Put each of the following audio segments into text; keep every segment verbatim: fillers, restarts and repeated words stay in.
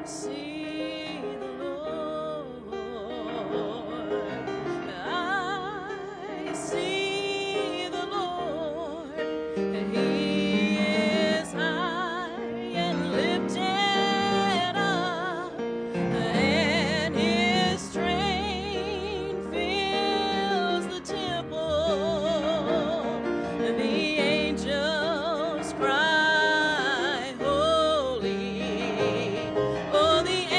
see the Lord. I see the Lord. He is high and lifted up, and his train fills the temple. The angels cry, holy. Oh, the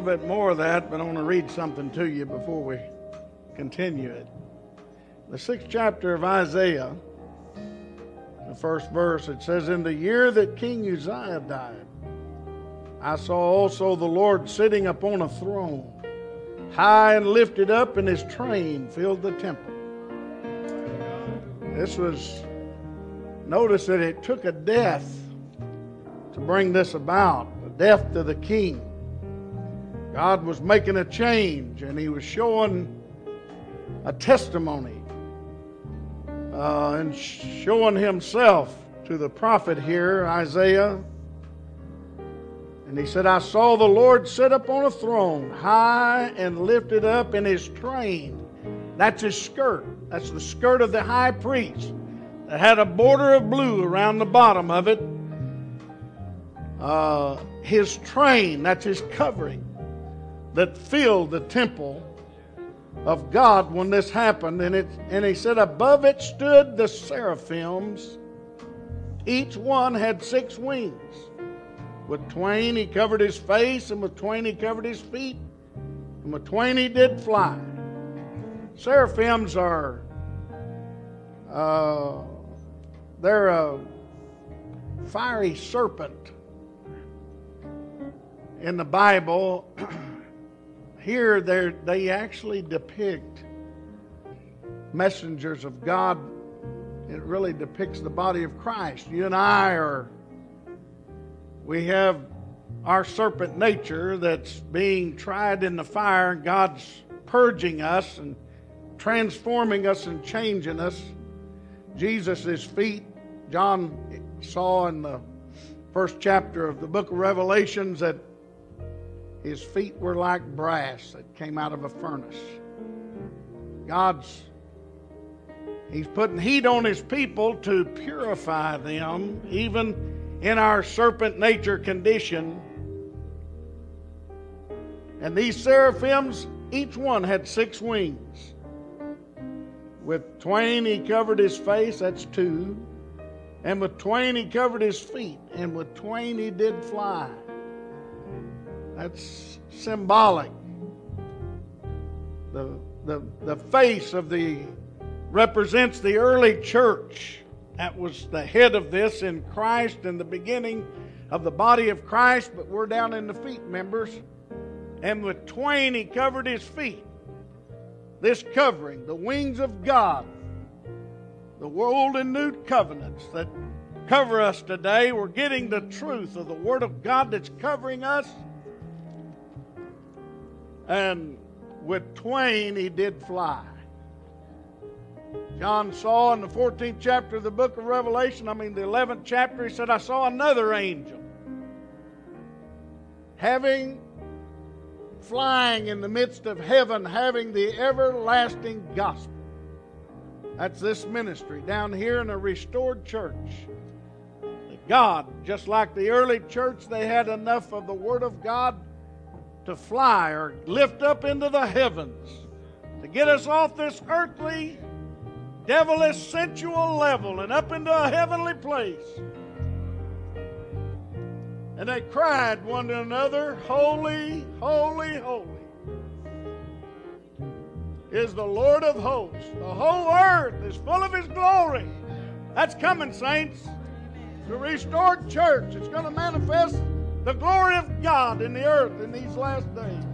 bit more of that, but I want to read something to you before we continue it. The sixth chapter of Isaiah, the first verse, it says, "In the year that King Uzziah died, I saw also the Lord sitting upon a throne, high and lifted up, and his train filled the temple." This was, notice that it took a death to bring this about, the death to the king. God was making a change, and he was showing a testimony uh, and showing himself to the prophet here, Isaiah. And he said, "I saw the Lord sit upon a throne, high and lifted up, in his train." That's his skirt. That's the skirt of the high priest that had a border of blue around the bottom of it. Uh, his train, that's his covering, that filled the temple of God when this happened. And it and he said, "Above it stood the seraphims. Each one had six wings. With twain he covered his face, and with twain he covered his feet, and with twain he did fly." Seraphims are, uh, they're a fiery serpent in the Bible. Here they actually depict messengers of God. It really depicts the body of Christ. You and I are, we have our serpent nature that's being tried in the fire. God's purging us and transforming us and changing us. Jesus' feet, John saw in the first chapter of the book of Revelations that his feet were like brass that came out of a furnace. God's, he's putting heat on his people to purify them, even in our serpent nature condition. And these seraphims, each one had six wings. With twain he covered his face, that's two. And with twain he covered his feet, and with twain he did fly. That's symbolic. The, the, the face of the represents the early church. That was the head of this in Christ and the beginning of the body of Christ, but we're down in the feet members. And with twain he covered his feet. This covering, the wings of God, the old and new covenants that cover us today, we're getting the truth of the Word of God that's covering us. And with twain he did fly. John saw in the fourteenth chapter of the book of Revelation, I mean the eleventh chapter, he said, "I saw another angel having, flying in the midst of heaven, having the everlasting gospel." That's this ministry down here in a restored church. God, just like the early church, they had enough of the Word of God to fly or lift up into the heavens, to get us off this earthly, devilish, sensual level and up into a heavenly place. And they cried one to another, "Holy, holy, holy is the Lord of hosts. The whole earth is full of his glory." That's coming, saints. The restored church is going to manifest the glory of God in the earth in these last days.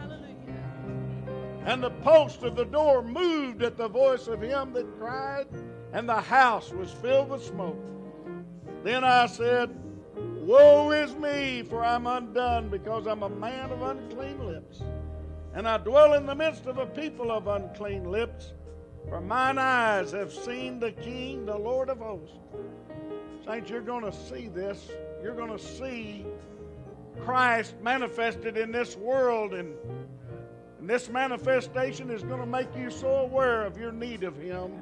And the post of the door moved at the voice of him that cried, and the house was filled with smoke. Then I said, "Woe is me, for I'm undone, because I'm a man of unclean lips. And I dwell in the midst of a people of unclean lips, for mine eyes have seen the King, the Lord of hosts." Saints, you're going to see this. You're going to see Christ manifested in this world, and, and this manifestation is going to make you so aware of your need of him.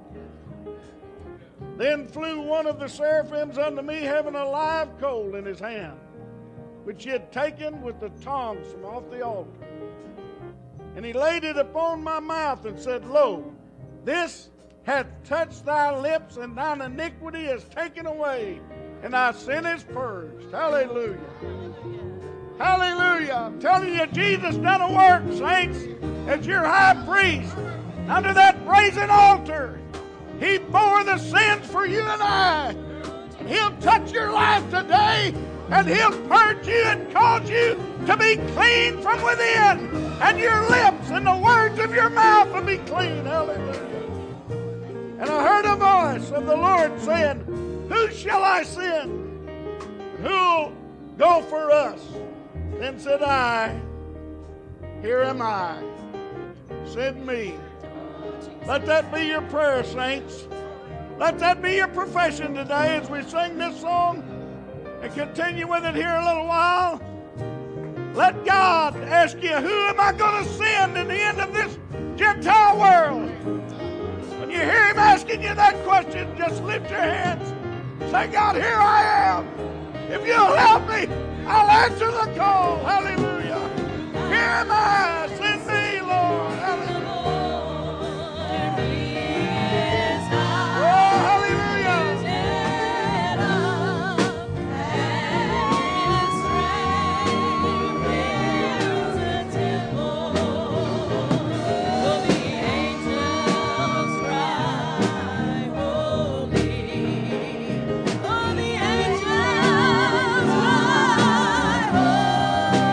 Then flew one of the seraphims unto me, having a live coal in his hand, which he had taken with the tongs from off the altar. And he laid it upon my mouth and said, "Lo, this hath touched thy lips, and thine iniquity is taken away, and thy sin is purged." Hallelujah. Hallelujah. I'm telling you, Jesus done a work, saints, as your high priest under that brazen altar. He bore the sins for you and I. He'll touch your life today, and He'll purge you and cause you to be clean from within. And your lips and the words of your mouth will be clean. Hallelujah. And I heard a voice of the Lord saying, who shall I send? Who'll go for us? Then said I, here am I. Send me. Let that be your prayer, saints. Let that be your profession today as we sing this song and continue with it here a little while. Let God ask you, who am I going to send in the end of this Gentile world? When you hear Him asking you that question, just lift your hands. Say, God, here I am. If you'll help me, I'll answer the call. Hallelujah. Here am I. Send me, Lord. Hallelujah. Oh,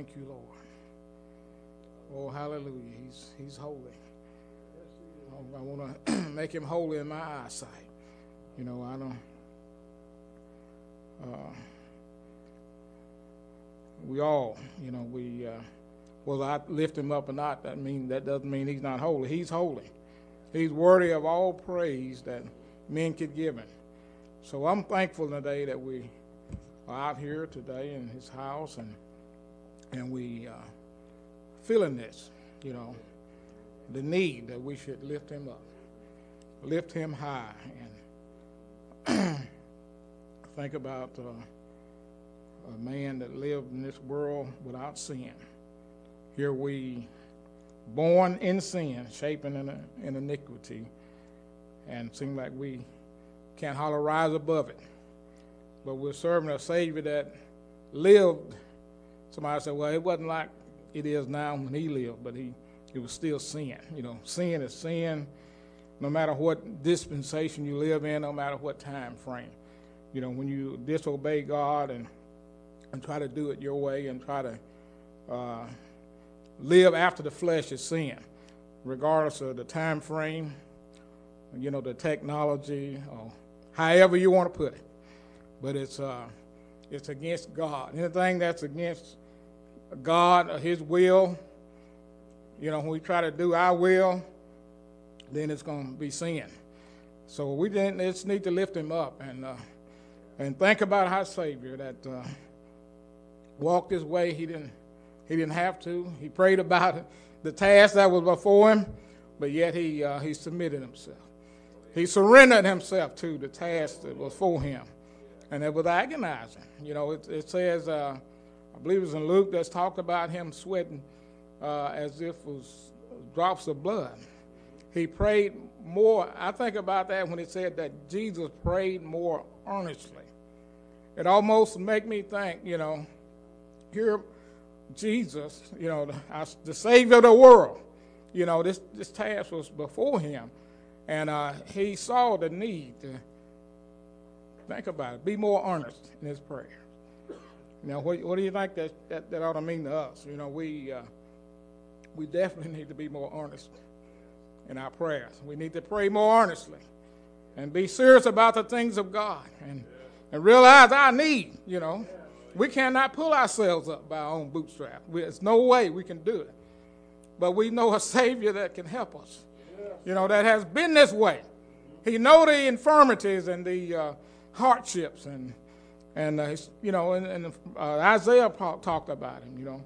Thank you, Lord. Oh, hallelujah. He's he's holy. I want to make him holy in my eyesight. You know, I don't. Uh, we all, you know, we. Uh, whether I lift him up or not, that mean that doesn't mean he's not holy. He's holy. He's worthy of all praise that men could give him. So I'm thankful today that we are out here today in his house and and we uh, feeling this, you know, the need that we should lift him up, lift him high, and think about uh, a man that lived in this world without sin. Here we, born in sin, shaping in, a, in iniquity, and seem like we can't hardly rise above it. But we're serving a Savior that lived. Somebody said, well, it wasn't like it is now when he lived, but he it was still sin. You know, sin is sin, no matter what dispensation you live in, no matter what time frame. You know, when you disobey God and and try to do it your way and try to uh, live after the flesh is sin, regardless of the time frame, you know, the technology, or however you want to put it. But it's uh, it's against God. Anything that's against God or his will, you know, when we try to do our will, then it's going to be sin. So we didn't, just need to lift him up and uh, and think about our Savior that uh, walked his way. He didn't he didn't have to. He prayed about the task that was before him, but yet he uh, he submitted himself. He surrendered himself to the task that was for him, and it was agonizing. You know, it, it says, uh, I believe it's in Luke, that's talked about him sweating uh, as if it was drops of blood. He prayed more. I think about that when it said that Jesus prayed more earnestly. It almost make me think, you know, here Jesus, you know, the, the Savior of the world, you know, this, this task was before him. And uh, he saw the need to think about it, be more earnest in his prayer. You know, what, what do you think that, that, that ought to mean to us? You know, we uh, we definitely need to be more earnest in our prayers. We need to pray more earnestly and be serious about the things of God and, and realize our need, you know. We cannot pull ourselves up by our own bootstraps. There's no way we can do it. But we know a Savior that can help us, you know, that has been this way. He knows the infirmities and the uh, hardships, and, and uh, you know, and, and uh, Isaiah talked about him, you know.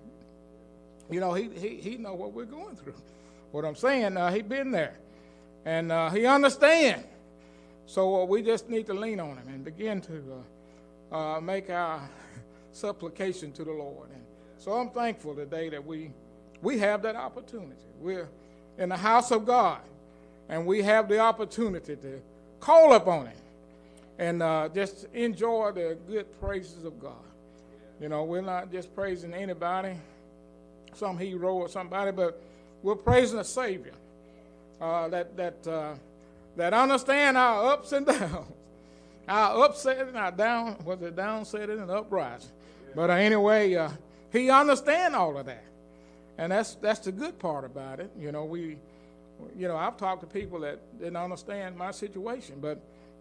You know, he he he know what we're going through. What I'm saying, uh, he been there, and uh, he understands. So uh, we just need to lean on him and begin to uh, uh, make our supplication to the Lord. And so I'm thankful today that we we have that opportunity. We're in the house of God, and we have the opportunity to call upon him and uh, just enjoy the good praises of God. You know, we're not just praising anybody, some hero or somebody, but we're praising a Savior uh, that that uh, that understand our ups and downs, our upsetting, our down, was it downsetting and uprising. But uh, anyway, uh, he understands all of that, and that's that's the good part about it. You know, we, you know, I've talked to people that didn't understand my situation, but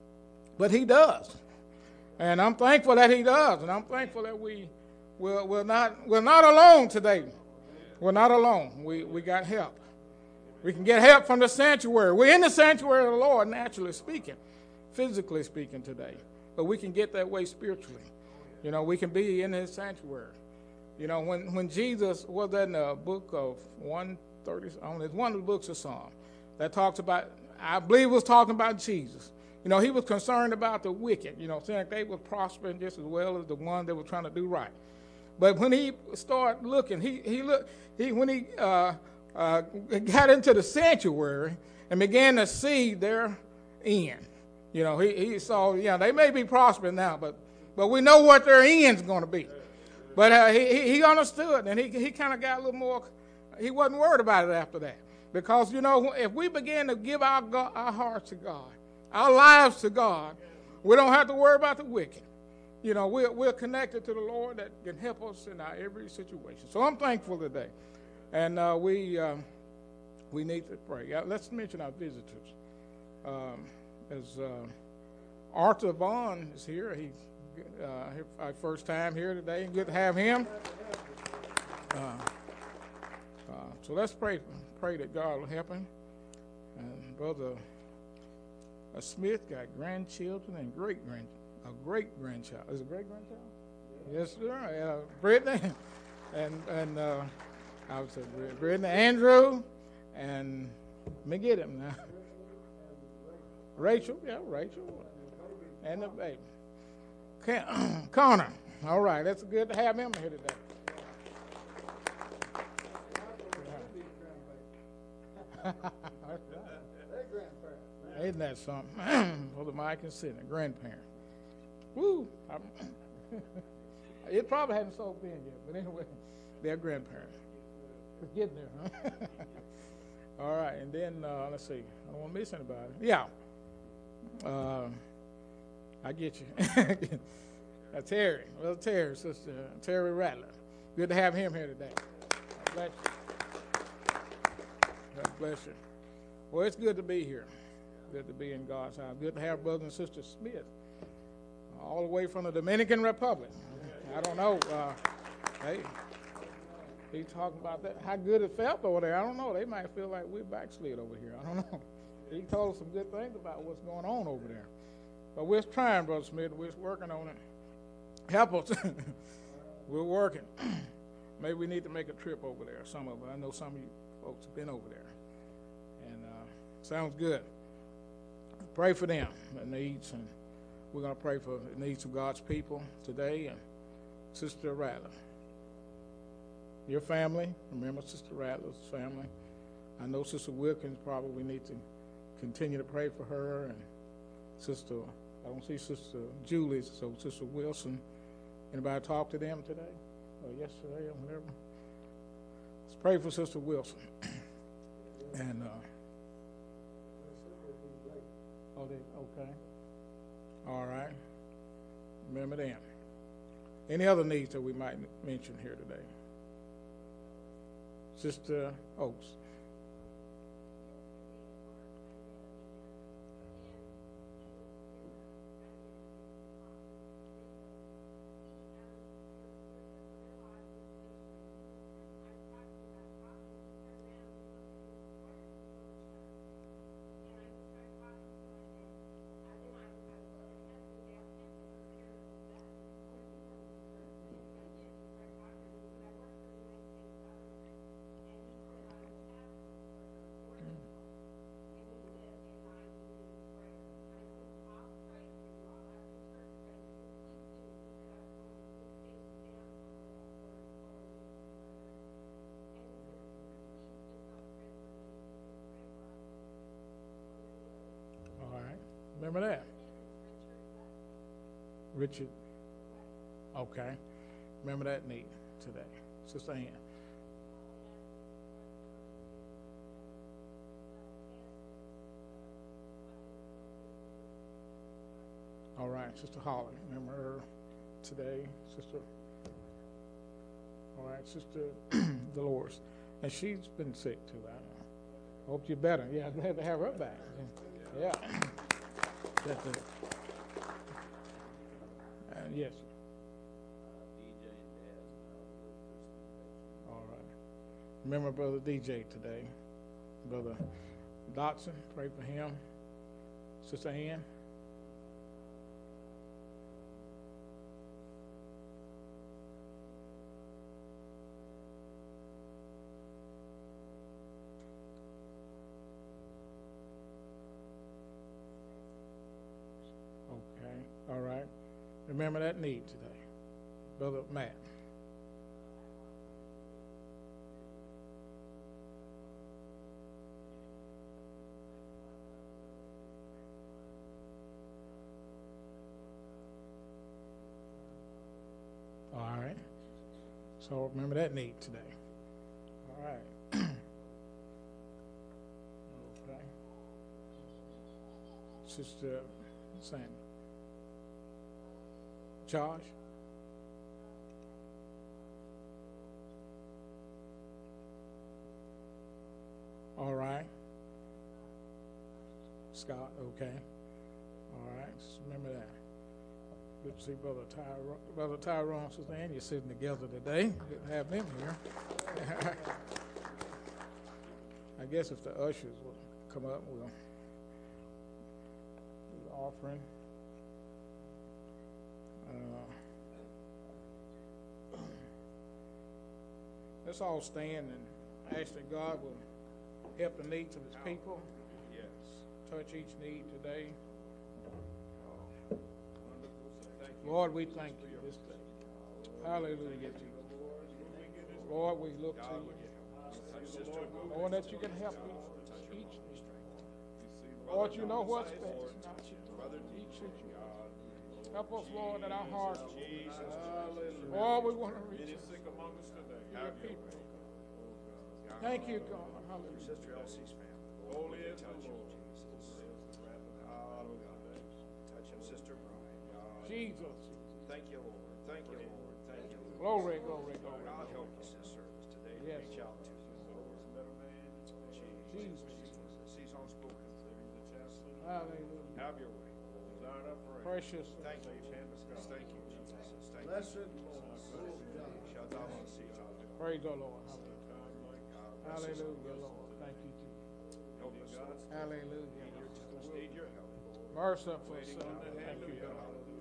but he does, and I'm thankful that he does, and I'm thankful that we we're, we're not we're not alone today. We're not alone. We we got help. We can get help from the sanctuary. We're in the sanctuary of the Lord, naturally speaking, physically speaking today, but we can get that way spiritually. You know, we can be in his sanctuary. You know, when, when Jesus was in the book of one thirty, it's one of the books of Psalms that talks about, I believe it was talking about Jesus. You know, he was concerned about the wicked, you know, saying like they were prospering just as well as the one that were trying to do right. But when he started looking, he he looked, he when he uh, uh, got into the sanctuary and began to see their end. You know, he, he saw, yeah, they may be prospering now, but But we know what their end's going to be. But uh, he he understood, and he he kind of got a little more. He wasn't worried about it after that, because you know if we begin to give our God, our hearts to God, our lives to God, we don't have to worry about the wicked. you know, we're, we're connected to the Lord that can help us in our every situation. So I'm thankful today. And uh, we um, we need to pray. Uh, let's mention our visitors. Um, as uh, Arthur Vaughn is here. He's uh, our first time here today. And good to have him. Uh, uh, so let's pray pray that God will help him. And Brother uh, Smith got grandchildren and great grand a great grandchild. Is it great grandchild? Yes, sir. Uh, Brittany and and uh, I would say Brittany, Andrew, and let me get him now. Rachel, yeah, Rachel, and the baby. Can- Connor. All right, that's good to have him here today. Isn't that something? Brother Mike and Sidney, grandparents. Woo! It probably hadn't soaked in yet, but anyway, they're grandparents. It's getting there, huh? All right, and then uh, let's see. I don't want to miss anybody. Yeah. Uh, I get you. uh, Terry, well, Terry, Sister Terry Rattler. Good to have him here today. God bless you. God bless you. Well, it's good to be here. Good to be in God's house. Good to have Brother and Sister Smith, all the way from the Dominican Republic. I don't know. Uh, hey, he's talking about that. How good it felt over there. I don't know. They might feel like we're backslid over here. I don't know. He told us some good things about what's going on over there. But we're trying, Brother Smith. We're working on it. Help us. We're working. Maybe we need to make a trip over there. Some of us. I know some of you folks have been over there. And uh, sounds good. Pray for them, the needs. And we're going to pray for the needs of God's people today. And Sister Rattler, your family. Remember Sister Rattler's family. I know Sister Wilkins probably need to continue to pray for her, and Sister, I don't see Sister Julie, so Sister Wilson. Anybody talk to them today or yesterday or whatever? Let's pray for Sister Wilson. and uh, oh, they okay. All right. Remember them. Any other needs that we might mention here today? Sister Oaks. Remember that? Richard. Okay. Remember that need today. Sister Ann. All right, Sister Holly. Remember her today, Sister. All right, Sister Dolores. And she's been sick too. I hope you're better. Yeah, I'm glad to have her back. Yeah. That's it. Uh, yes. All right. Remember Brother D J today. Brother Dotson, pray for him. Sister Ann. All right. Remember that need today. Brother Matt. All right. So remember that need today. All right. Okay. Sister Sandy. Josh? All right. Scott, okay. All right, just remember that. Good to see Brother Tyrone, Brother Tyrone, Sister Ann, you're sitting together today. Good to have them here. I guess if the ushers will come up, we'll do the offering. Uh, let's all stand and ask that God will help the needs of His people. Yes. Touch each need today. Wonderful. Lord, we thank you this day. Hallelujah, Jesus. Lord, we look to you. Lord, that you can help each, each need. Lord, you know what's best. Not you. Each should you. Help us, Lord, that our hearts. Lord, we want to reach you. Your people. Thank you, God. Hallelujah. Sister Elsie's family. Holy is the Touch him, Lord. Jesus. Touch him, Sister Brian. God. Jesus. Thank you, Lord. Thank you, Lord. Thank you, Lord. Glory, glory, glory. God help us this service today to Yes. reach out to you, Lord. Jesus. Jesus. Cease on spoken. Hallelujah. Have your way. Precious. Thank you, Jesus. Thank you, Jesus. Thank you. Blessed Praise the Lord. God bless us. Hallelujah, Lord. Thank you, Jesus. Help us. Hallelujah. Need your help. Merciful Son. Thank you, God.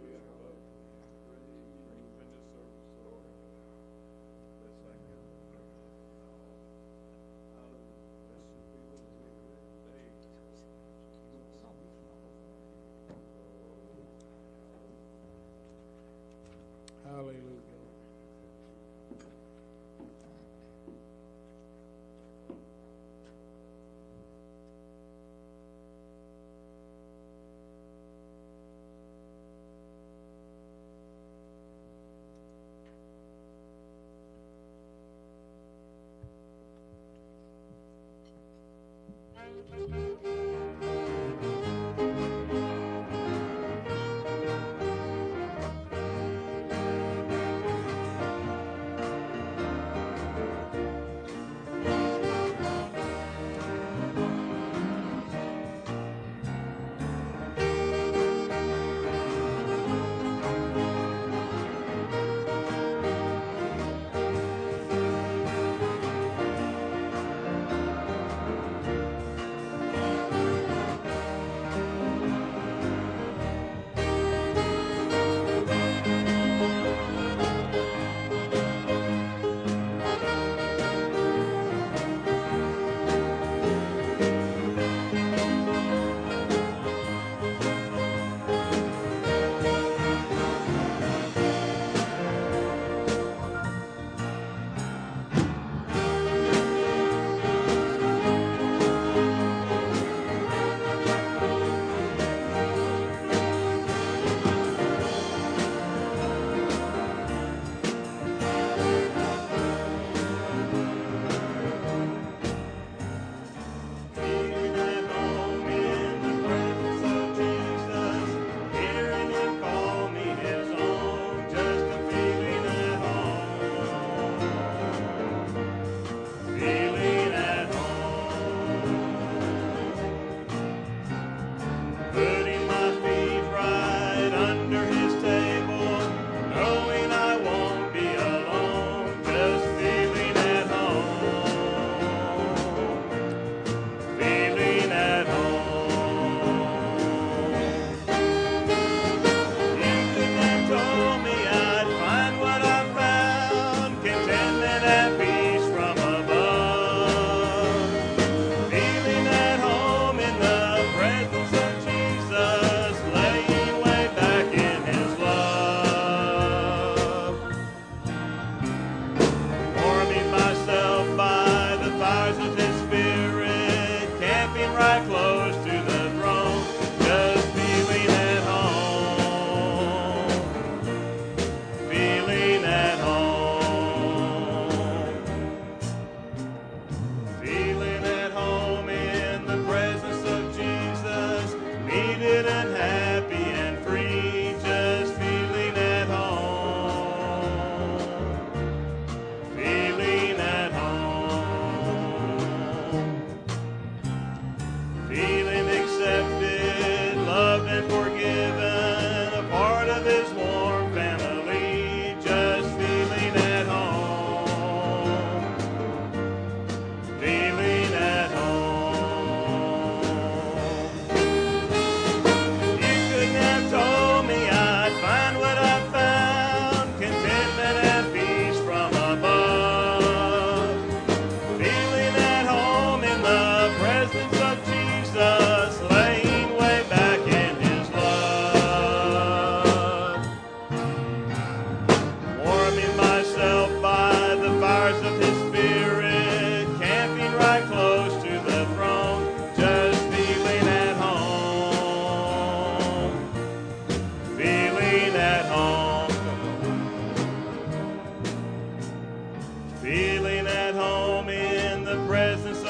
Hallelujah.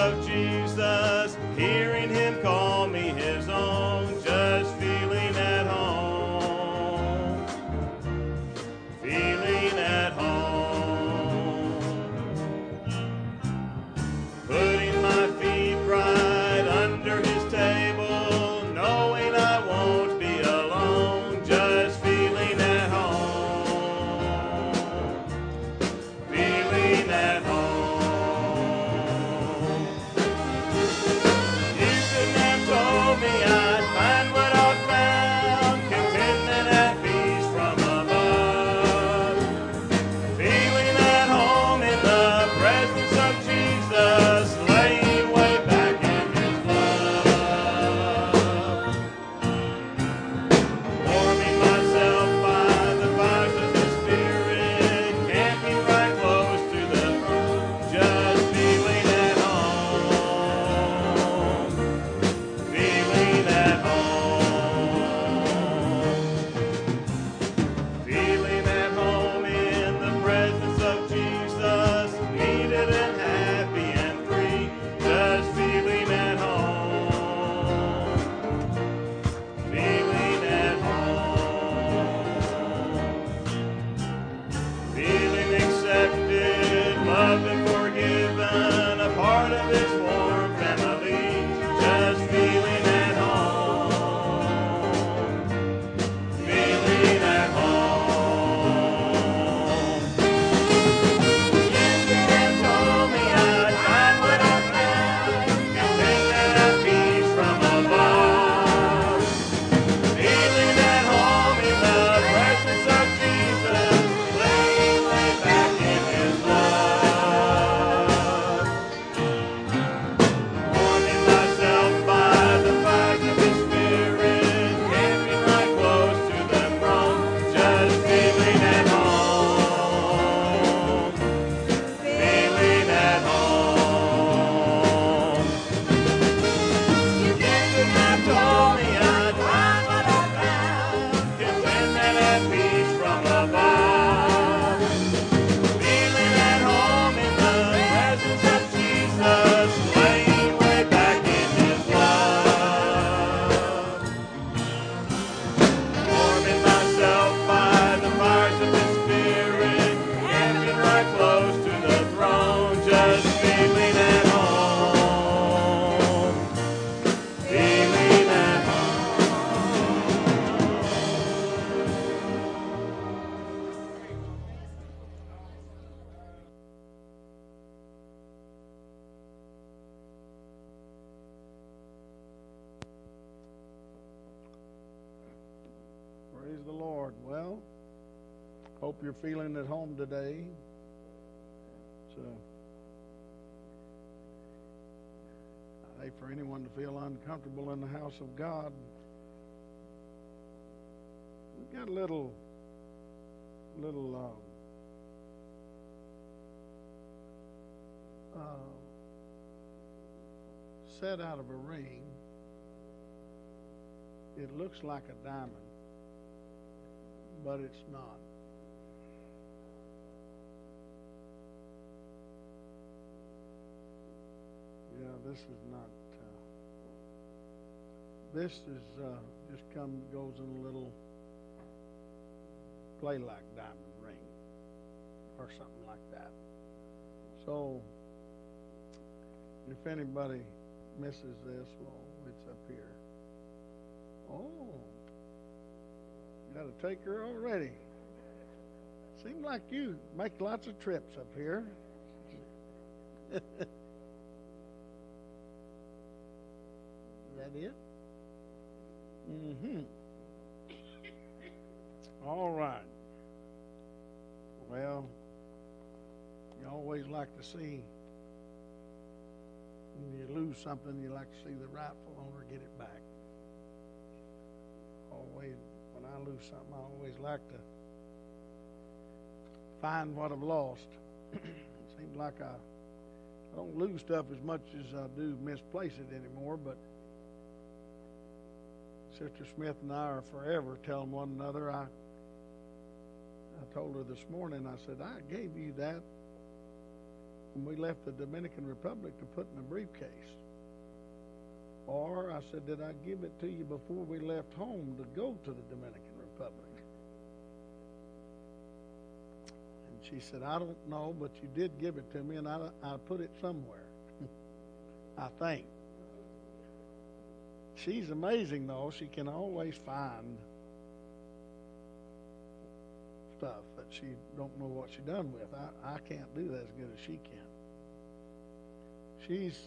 of Jesus, hearing him call me his own, just feeling at home, feeling at home. Putting my feet right under his table, knowing I won't be alone, just feeling at home, feeling at home. You couldn't have told me I'd find what I found, contentment at peace from above, feeling at home in the presence of Jesus, laying way back in his love, warming myself by the fires of the Spirit, camping right close to the throne, just feeling at home, feeling at home, feeling at home in the presence of Jesus, needed and happy and free, just feeling at home, feeling at home, feeling accepted, loved and forgiven, a part of his warm family, just feeling at home, feeling at home. You could have told me I'd find what I found, contentment and peace from above, feeling at home in the presence of Jesus, laying way back in his love, warming myself by the fires of his Spirit, camping right close to the throne, just feeling at home, feeling at home. You couldn't have told me I'd find what I found, contentment and peace from above, feeling at home in the presence of Jesus, laying way back in his love, warming myself by the fires of his Spirit, camping right close to the throne, just feeling at home, feeling at Praise the Lord. Well, hope you're feeling at home today. So, I hate for anyone to feel uncomfortable in the house of God. We've got a little, little, uh, uh, set out of a ring. It looks like a diamond, but it's not. Yeah, this is not. Uh, this is uh, just come goes in a little play like diamond ring or something like that. So if anybody misses this, well, it's up here. Oh, got a taker already. Seems like you make lots of trips up here. Is that it? Mm-hmm. All right. Well, you always like to see, when you lose something, you like to see the rightful owner get it back. Always, when I lose something, I always like to find what I've lost. It seems like I, I don't lose stuff as much as I do misplace it anymore, but Sister Smith and I are forever telling one another. I I told her this morning, I said, I gave you that when we left the Dominican Republic to put in a briefcase. Or I said, did I give it to you before we left home to go to the Dominican Republic? And she said, I don't know, but you did give it to me, and I, I put it somewhere, I think. She's amazing, though. She can always find stuff that she don't know what she done with. I, I can't do that as good as she can. She's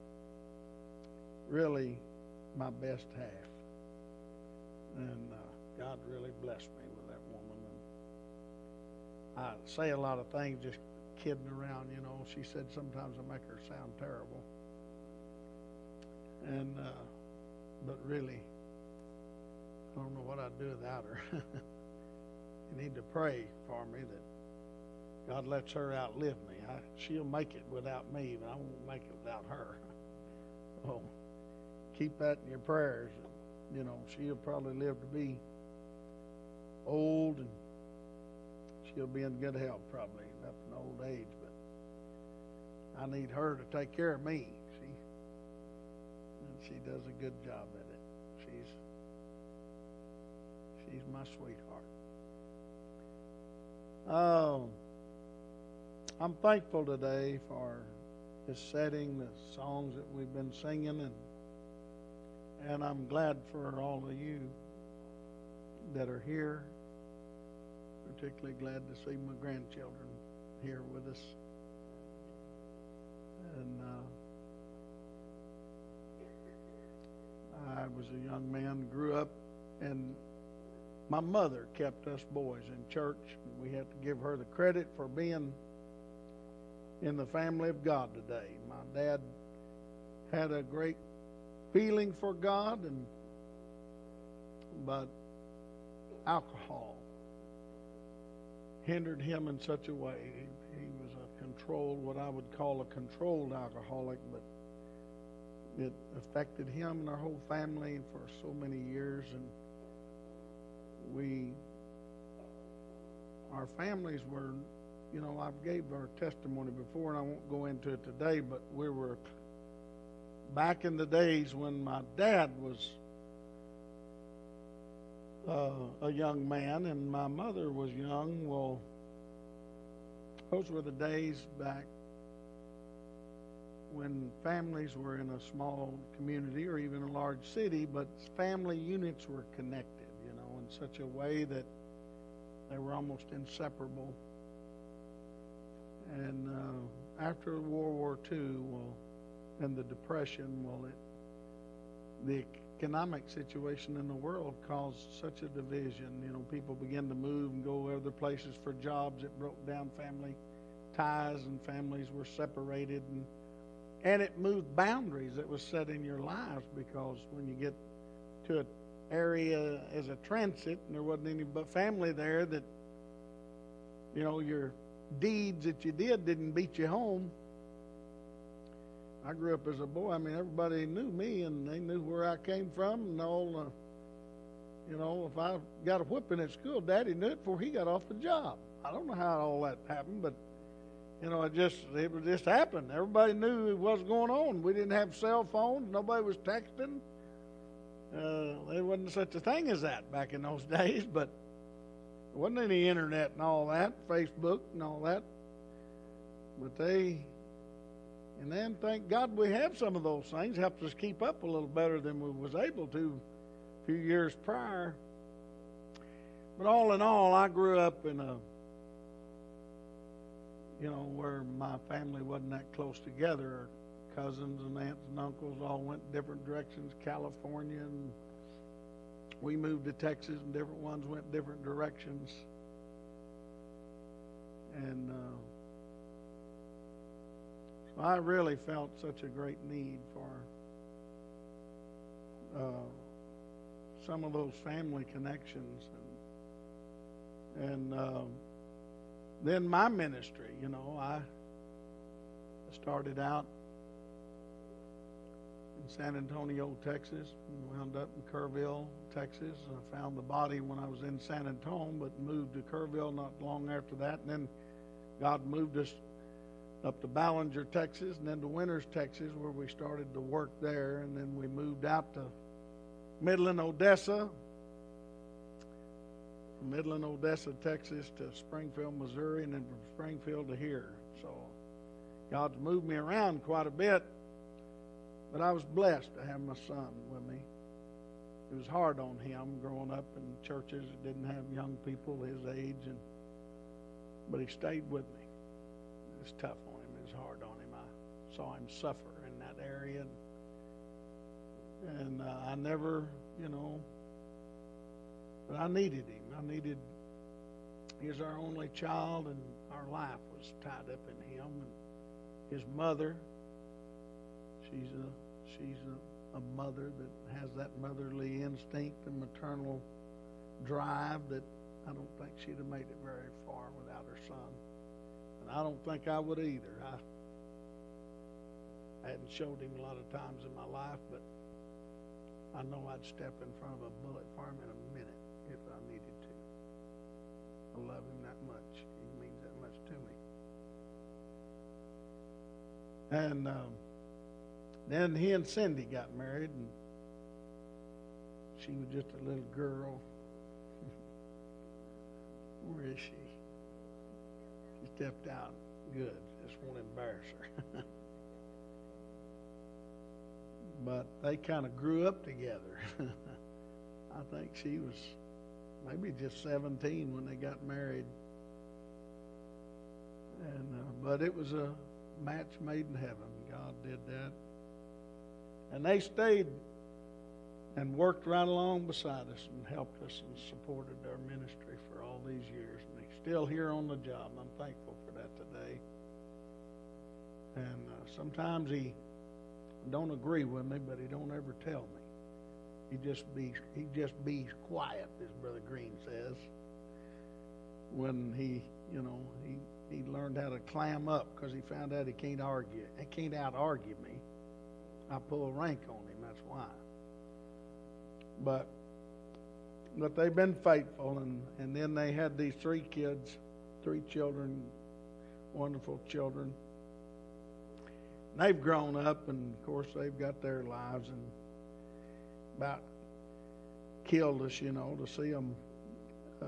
really my best half. And uh, God really blessed me with that woman. And I say a lot of things just kidding around, you know. She said sometimes I make her sound terrible. And, uh, but really, I don't know what I'd do without her. You need to pray for me that God lets her outlive me. I, she'll make it without me, but I won't make it without her. So keep that in your prayers. You know, she'll probably live to be old, and she'll be in good health probably up in old age. But I need her to take care of me. She and she does a good job at it. She's she's my sweetheart. Um, I'm thankful today for this setting, the songs that we've been singing, and and I'm glad for all of you that are here. Particularly glad to see my grandchildren here with us. And uh, I was a young man, grew up, and my mother kept us boys in church. We have to give her the credit for being in the family of God today. My dad had a great feeling for God, and but alcohol hindered him in such a way. He, he was a controlled, what I would call a controlled alcoholic, but it affected him and our whole family for so many years. And we, our families were, you know, I gave our testimony before, and I won't go into it today, but we were back in the days when my dad was uh, a young man and my mother was young. Well, those were the days back when families were in a small community or even a large city, but family units were connected, you know, in such a way that they were almost inseparable. And uh, after World War Two, well, and the Depression, well, it, the economic situation in the world caused such a division. You know, people began to move and go other places for jobs. It broke down family ties, and families were separated, and and it moved boundaries that was set in your lives, because when you get to an area as a transit and there wasn't any but family there, that, you know, your deeds that you did didn't beat you home. I grew up as a boy. I mean, everybody knew me, and they knew where I came from, and all. Uh, you know, if I got a whipping at school, Daddy knew it before he got off the job. I don't know how all that happened, but you know, it just it just happened. Everybody knew what was going on. We didn't have cell phones. Nobody was texting. Uh, there wasn't such a thing as that back in those days, but there wasn't any internet and all that, Facebook and all that. But they. And then, thank God, we have some of those things. Helped us keep up a little better than we was able to a few years prior. But all in all, I grew up in a, you know, where my family wasn't that close together. Our cousins and aunts and uncles all went different directions. California, and we moved to Texas, and different ones went different directions. And uh, I really felt such a great need for uh, some of those family connections, and, and uh, then my ministry. You know, I started out in San Antonio, Texas, and wound up in Kerrville, Texas. I found the body when I was in San Antonio, but moved to Kerrville not long after that, and then God moved us up to Ballinger, Texas, and then to Winters, Texas, where we started to work there. And then we moved out to Midland, Odessa. From Midland, Odessa, Texas to Springfield, Missouri, and then from Springfield to here. So God's moved me around quite a bit, but I was blessed to have my son with me. It was hard on him growing up in churches that didn't have young people his age, and but he stayed with me. It was tough on him. It was hard on him. I saw him suffer in that area, and, and uh, I never, you know, but I needed him. I needed, he was our only child, and our life was tied up in him. And his mother, she's a she's a, a mother that has that motherly instinct and maternal drive that I don't think she'd have made it very far without her son. And I don't think I would either. I, I hadn't showed him a lot of times in my life, but I know I'd step in front of a bullet for him in a minute if I needed to. I love him that much. He means that much to me. And um, then he and Cindy got married, and she was just a little girl. Where is she? She stepped out. Good. Just won't embarrass her. But they kind of grew up together. I think she was maybe just seventeen when they got married. And uh, but it was a match made in heaven. God did that. And they stayed and worked right along beside us and helped us and supported our ministry for all these years. And they're still here on the job. I'm thankful for that today. And uh, sometimes he don't agree with me, but he don't ever tell me. He just be he just be quiet, as Brother Green says. When he, you know, he he learned how to clam up because he found out he can't argue. He can't out argue me. I pull rank on him. That's why. But but they've been faithful, and, and then they had these three kids, three children, wonderful children. And they've grown up, and of course they've got their lives, and about killed us, you know, to see them uh,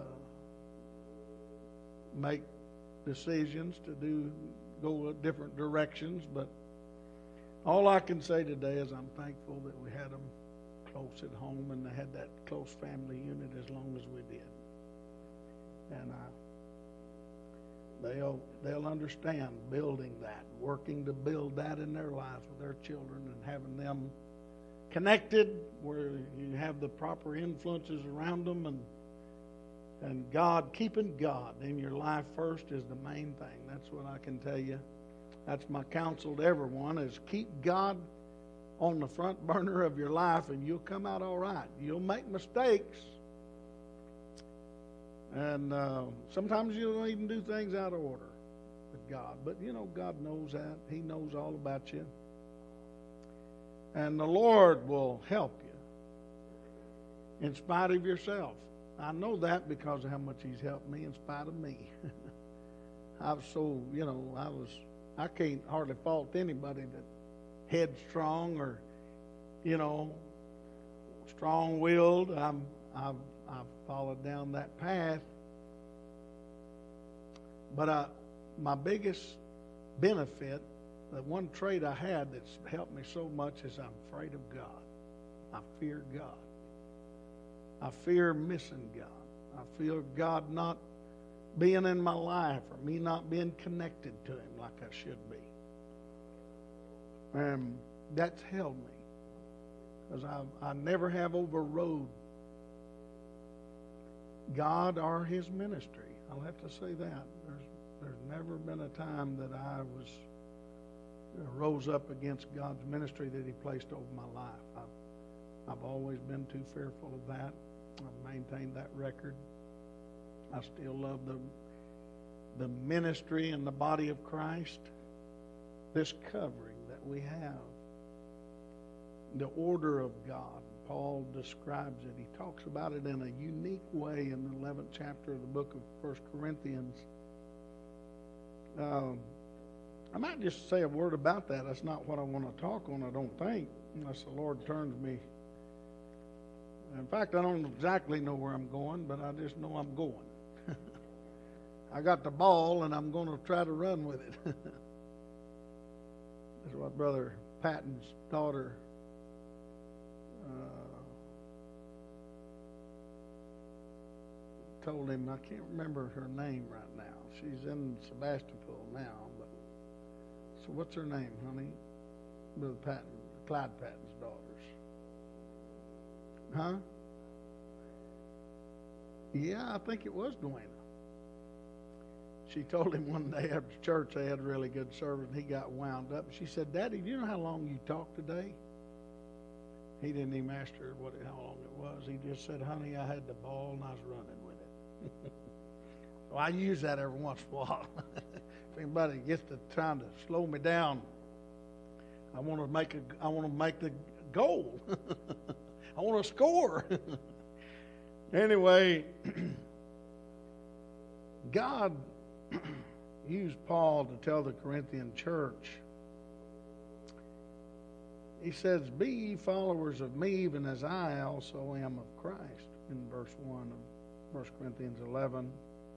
make decisions to do go different directions. But all I can say today is I'm thankful that we had them close at home, and they had that close family unit as long as we did. And I, they'll they'll understand building that, working to build that in their lives with their children, and having them connected where you have the proper influences around them, and and God, keeping God in your life first is the main thing. That's what I can tell you. That's my counsel to everyone, is keep God on the front burner of your life, and you'll come out all right. You'll make mistakes, and uh, sometimes you don't even do things out of order with God. But, you know, God knows that. He knows all about you. And the Lord will help you in spite of yourself. I know that because of how much He's helped me in spite of me. I was so, you know, I was, I can't hardly fault anybody that headstrong or, you know, strong-willed. I'm, I've, I've followed down that path. But I, my biggest benefit, the one trait I had that's helped me so much, is I'm afraid of God. I fear God. I fear missing God. I fear God not being in my life, or me not being connected to Him like I should be. And that's held me, because I, I never have overrode God or His ministry. I'll have to say that. There's, there's never been a time that I was rose up against God's ministry that He placed over my life. I've, I've always been too fearful of that. I've maintained that record. I still love the, the ministry and the body of Christ, this covering that we have, the order of God. Paul describes it. He talks about it in a unique way in the eleventh chapter of the book of First Corinthians. Um, I might just say a word about that. That's not what I want to talk on, I don't think, unless the Lord turns me. In fact, I don't exactly know where I'm going, but I just know I'm going. I got the ball, and I'm going to try to run with it. That's what Brother Patton's daughter uh, told him. I can't remember her name right now. She's in Sebastopol now. But so what's her name, honey? Brother Patton, Clyde Patton's daughters. Huh? Yeah, I think it was Dwayna. She told him one day after church they had a really good service, and he got wound up. She said, "Daddy, do you know how long you talked today?" He didn't even ask her what how long it was. He just said, "Honey, I had the ball and I was running with it." So I use that every once in a while. If anybody gets to trying to slow me down, I want to make a I want to make the goal. I want to score. Anyway, God used Paul to tell the Corinthian church, he says, "Be ye followers of me, even as I also am of Christ," in verse one of First Corinthians eleven.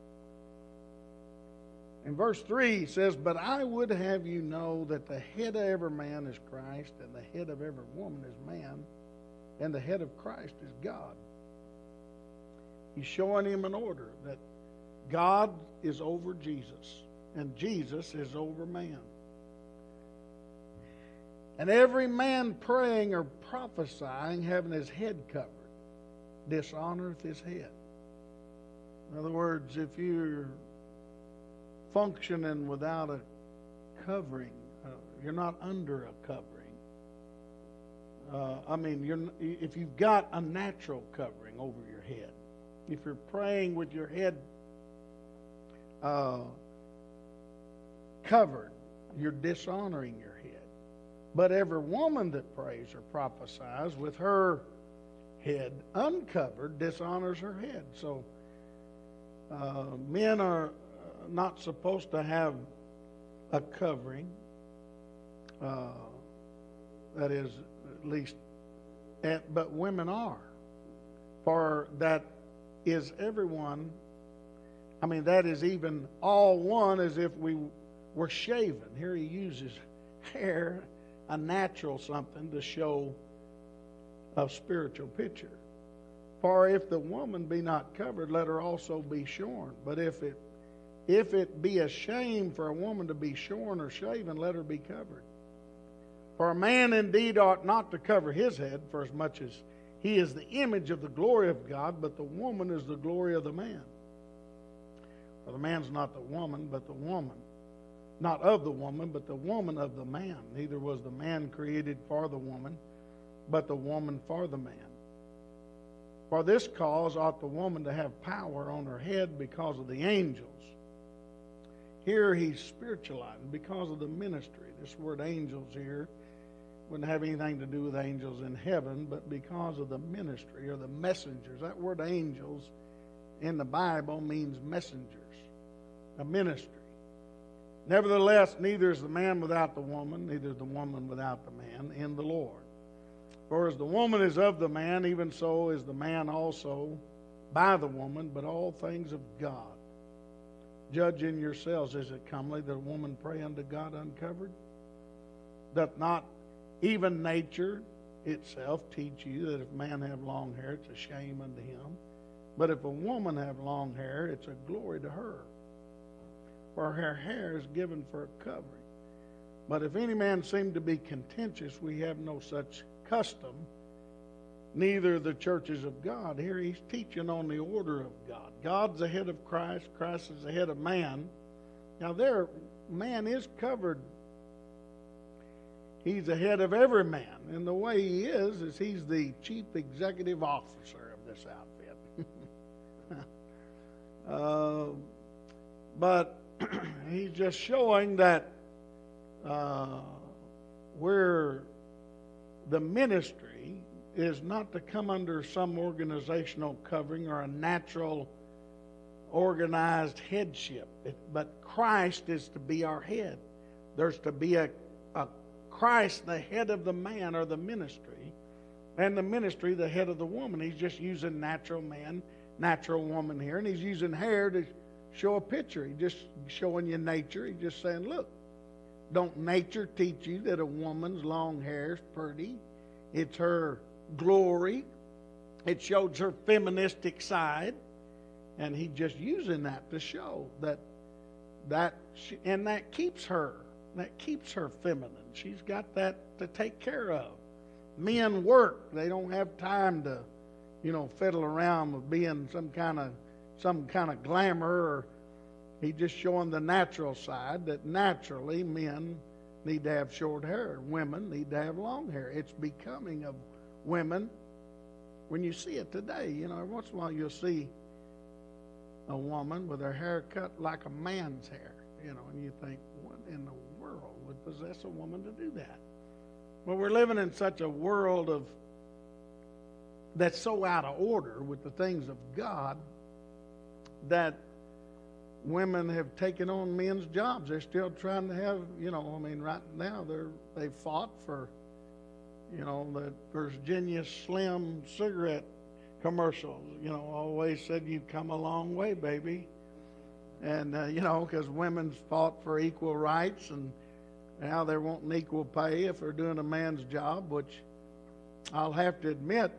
In verse three, he says, "But I would have you know that the head of every man is Christ, and the head of every woman is man, and the head of Christ is God." He's showing him an order that God is over Jesus, and Jesus is over man. And every man praying or prophesying, having his head covered, dishonoreth his head. In other words, if you're functioning without a covering, uh, you're not under a covering. Uh, I mean, you're, if you've got a natural covering over your head, if you're praying with your head uh, covered, you're dishonoring your head. But every woman that prays or prophesies with her head uncovered dishonors her head. So uh, men are not supposed to have a covering. Uh, that is, at least, at, but women are. For that is everyone, I mean, that is even all one as if we were shaven. Here he uses hair, a natural something, to show a spiritual picture. For if the woman be not covered, let her also be shorn. But if it if it be a shame for a woman to be shorn or shaven, let her be covered. For a man indeed ought not to cover his head, for as much as he is the image of the glory of God, but the woman is the glory of the man. For the man's not the woman, but the woman. Not of the woman, but the woman of the man. Neither was the man created for the woman, but the woman for the man. For this cause ought the woman to have power on her head because of the angels. Here he's spiritualizing because of the ministry. This word angels here wouldn't have anything to do with angels in heaven, but because of the ministry or the messengers. That word angels in the Bible means messengers, a ministry. Nevertheless, neither is the man without the woman, neither is the woman without the man in the Lord. For as the woman is of the man, even so is the man also by the woman, but all things of God. Judge in yourselves, is it comely that a woman pray unto God uncovered? Doth not even nature itself teach you that if a man have long hair, it's a shame unto him? But if a woman have long hair, it's a glory to her. For her hair is given for a covering. But if any man seem to be contentious, we have no such custom, neither the churches of God. Here he's teaching on the order of God. God's the head of Christ. Christ is the head of man. Now there, man is covered. He's the head of every man. And the way he is, is he's the chief executive officer of this outfit. uh, but he's just showing that uh, we're the ministry is not to come under some organizational covering or a natural organized headship, but Christ is to be our head. There's to be a, a Christ, the head of the man or the ministry, and the ministry, the head of the woman. He's just using natural man, natural woman here, and he's using hair to show a picture. He's just showing you nature. He's just saying, look, don't nature teach you that a woman's long hair is pretty? It's her glory. It shows her feministic side. And he's just using that to show that, that she, and that keeps her, that keeps her feminine. She's got that to take care of. Men work. They don't have time to, you know, fiddle around with being some kind of, some kind of glamour. Or he's just showing the natural side, that naturally men need to have short hair. Women need to have long hair. It's becoming of women. When you see it today, you know, every once in a while you'll see a woman with her hair cut like a man's hair, you know, and you think, what in the world would possess a woman to do that? Well, we're living in such a world of that's so out of order with the things of God that women have taken on men's jobs. They're still trying to have, you know, I mean, right now they're they fought for, you know, the Virginia Slim cigarette commercials, you know, always said you've come a long way, baby. And, uh, you know, because women's fought for equal rights, and now they're wanting equal pay if they're doing a man's job, which I'll have to admit,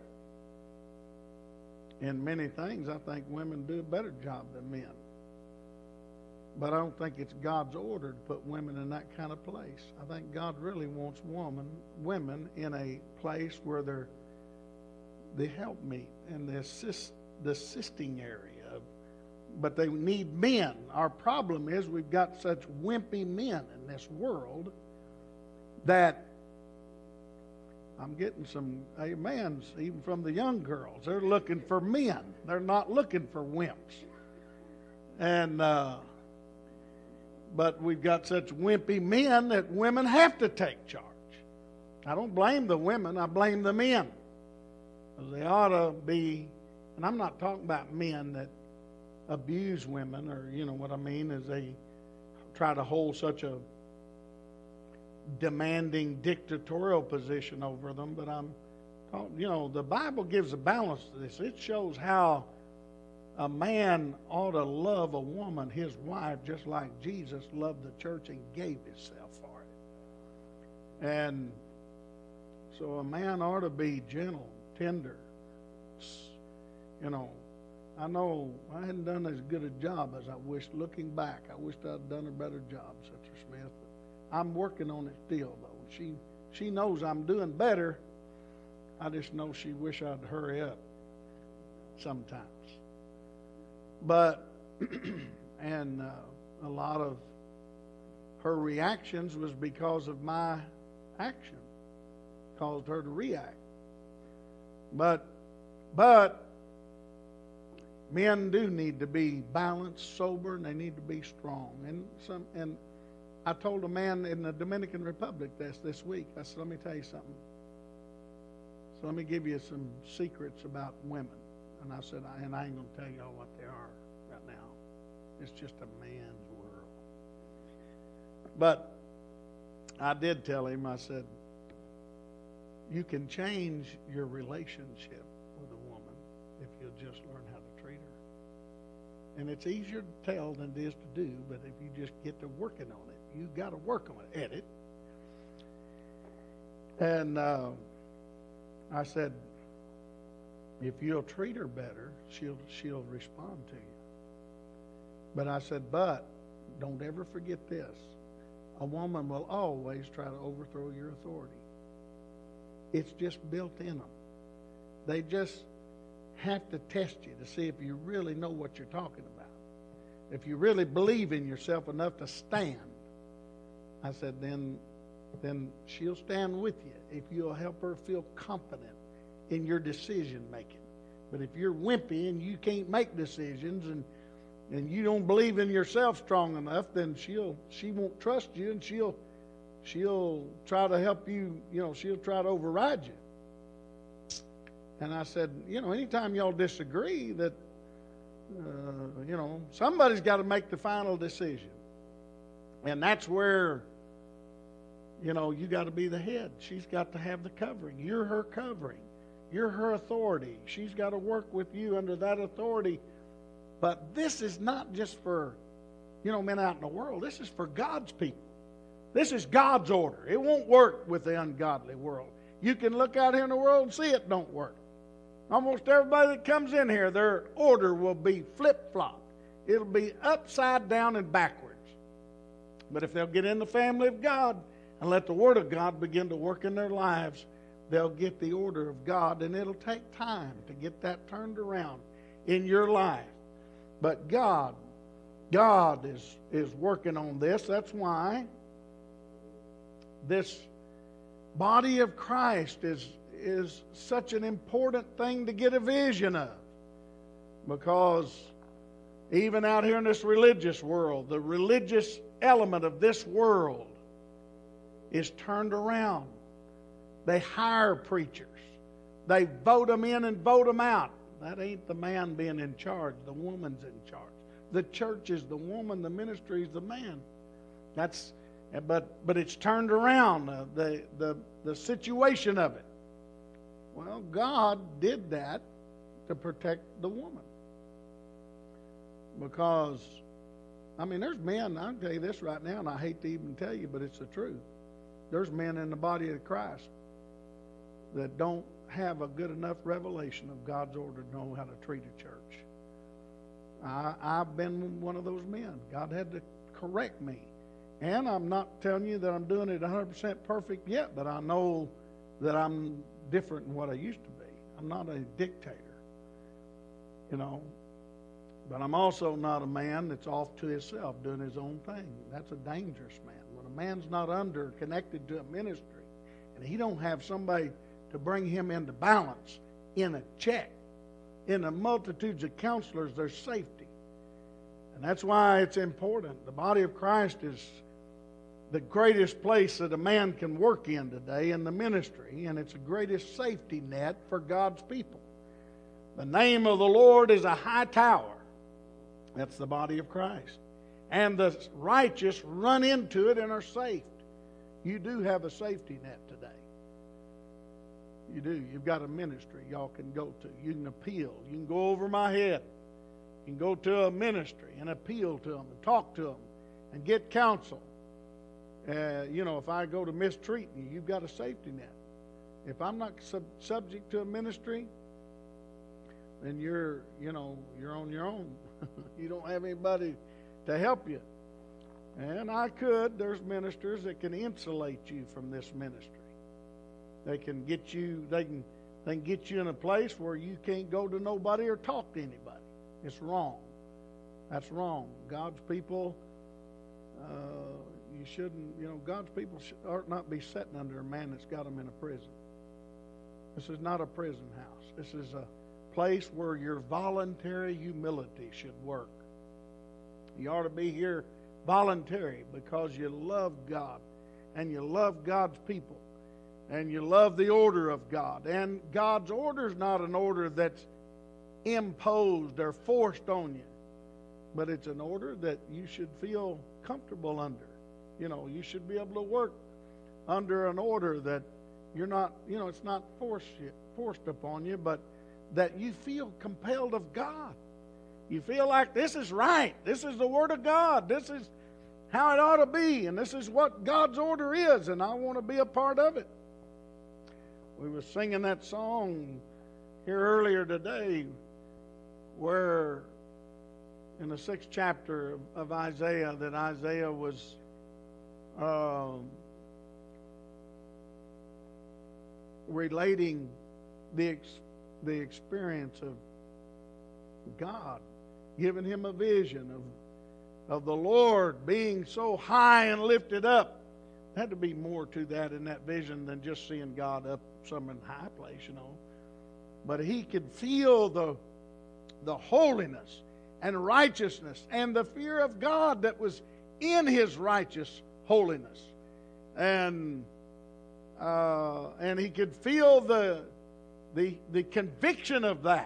in many things, I think women do a better job than men. But I don't think it's God's order to put women in that kind of place. I think God really wants woman, women in a place where they're the helpmeet and the assist, the assisting area. But they need men. Our problem is we've got such wimpy men in this world that I'm getting some amens even from the young girls. They're looking for men. They're not looking for wimps. And uh, but we've got such wimpy men that women have to take charge. I don't blame the women. I blame the men. They ought to be, and I'm not talking about men that abuse women, or you know what I mean, as they try to hold such a demanding dictatorial position over them. But I'm talking, you know, the Bible gives a balance to this. It shows how a man ought to love a woman, his wife, just like Jesus loved the church and gave himself for it. And so a man ought to be gentle, tender. You know, I know I hadn't done as good a job as I wished. Looking back, I wished I'd done a better job, Sister Smith. But I'm working on it still, though. She she knows I'm doing better. I just know she wish I'd hurry up sometimes. But and uh, a lot of her reactions was because of my action, caused her to react. But but men do need to be balanced, sober, and they need to be strong. And some and I told a man in the Dominican Republic this this week, I said, let me tell you something. So let me give you some secrets about women. And I said, and I ain't going to tell you all what they are right now. It's just a man's world. But I did tell him, I said, you can change your relationship with a woman if you'll just learn how to treat her. And it's easier to tell than it is to do, but if you just get to working on it, you got to work on it, at it. And uh, I said, if you'll treat her better, she'll she'll respond to you. But I said, but don't ever forget this. A woman will always try to overthrow your authority. It's just built in them. They just have to test you to see if you really know what you're talking about. If you really believe in yourself enough to stand, I said, then, then she'll stand with you if you'll help her feel confident in your decision making. But if you're wimpy and you can't make decisions and and you don't believe in yourself strong enough, then she'll she won't trust you, and she'll she'll try to help you, you know, she'll try to override you. And I said, you know, anytime y'all disagree, that uh, you know, somebody's got to make the final decision. And that's where you know, you got to be the head. She's got to have the covering. You're her covering. You're her authority. She's got to work with you under that authority. But this is not just for, you know, men out in the world. This is for God's people. This is God's order. It won't work with the ungodly world. You can look out here in the world and see it don't work. Almost everybody that comes in here, their order will be flip-flop. It'll be upside down and backwards. But if they'll get in the family of God and let the Word of God begin to work in their lives, they'll get the order of God, and it'll take time to get that turned around in your life. But God, God is, is working on this. That's why this body of Christ is, is such an important thing to get a vision of. Because even out here in this religious world, the religious element of this world is turned around. They hire preachers. They vote them in and vote them out. That ain't the man being in charge. The woman's in charge. The church is the woman. The ministry is the man. That's, but but it's turned around. Uh, the the the situation of it. Well, God did that to protect the woman. Because, I mean, there's men, I'll tell you this right now, and I hate to even tell you, but it's the truth. There's men in the body of Christ that don't have a good enough revelation of God's order to know how to treat a church. I, I've been one of those men. God had to correct me. And I'm not telling you that I'm doing it one hundred percent perfect yet, but I know that I'm different than what I used to be. I'm not a dictator, you know. But I'm also not a man that's off to himself doing his own thing. That's a dangerous man. When a man's not under, connected to a ministry, and he don't have somebody to bring him into balance, in a check, in the multitudes of counselors, there's safety. And that's why it's important. The body of Christ is the greatest place that a man can work in today in the ministry, and it's the greatest safety net for God's people. The name of the Lord is a high tower. That's the body of Christ. And the righteous run into it and are saved. You do have a safety net today. You do. You've got a ministry y'all can go to. You can appeal. You can go over my head. You can go to a ministry and appeal to them and talk to them and get counsel. Uh, you know, if I go to mistreating you, you've got a safety net. If I'm not sub- subject to a ministry, then you're, you know, you're on your own. You don't have anybody to help you. And I could. There's ministers that can insulate you from this ministry. They can get you. They can. They can get you in a place where you can't go to nobody or talk to anybody. It's wrong. That's wrong. God's people. Uh, you shouldn't. You know, God's people should, ought not be sitting under a man that's got them in a prison. This is not a prison house. This is a place where your voluntary humility should work. You ought to be here voluntary because you love God and you love God's people and you love the order of God. And God's order is not an order that's imposed or forced on you, but it's an order that you should feel comfortable under. You know, you should be able to work under an order that you're not, you know, it's not forced, forced upon you, but that you feel compelled of God. You feel like this is right. This is the Word of God. This is how it ought to be. And this is what God's order is. And I want to be a part of it. We were singing that song here earlier today where in the sixth chapter of Isaiah that Isaiah was uh, relating the experience the experience of God, giving him a vision of, of the Lord being so high and lifted up. There had to be more to that in that vision than just seeing God up some in high place, you know. But he could feel the, the holiness and righteousness and the fear of God that was in his righteous holiness. And, uh, and he could feel the The, the conviction of that.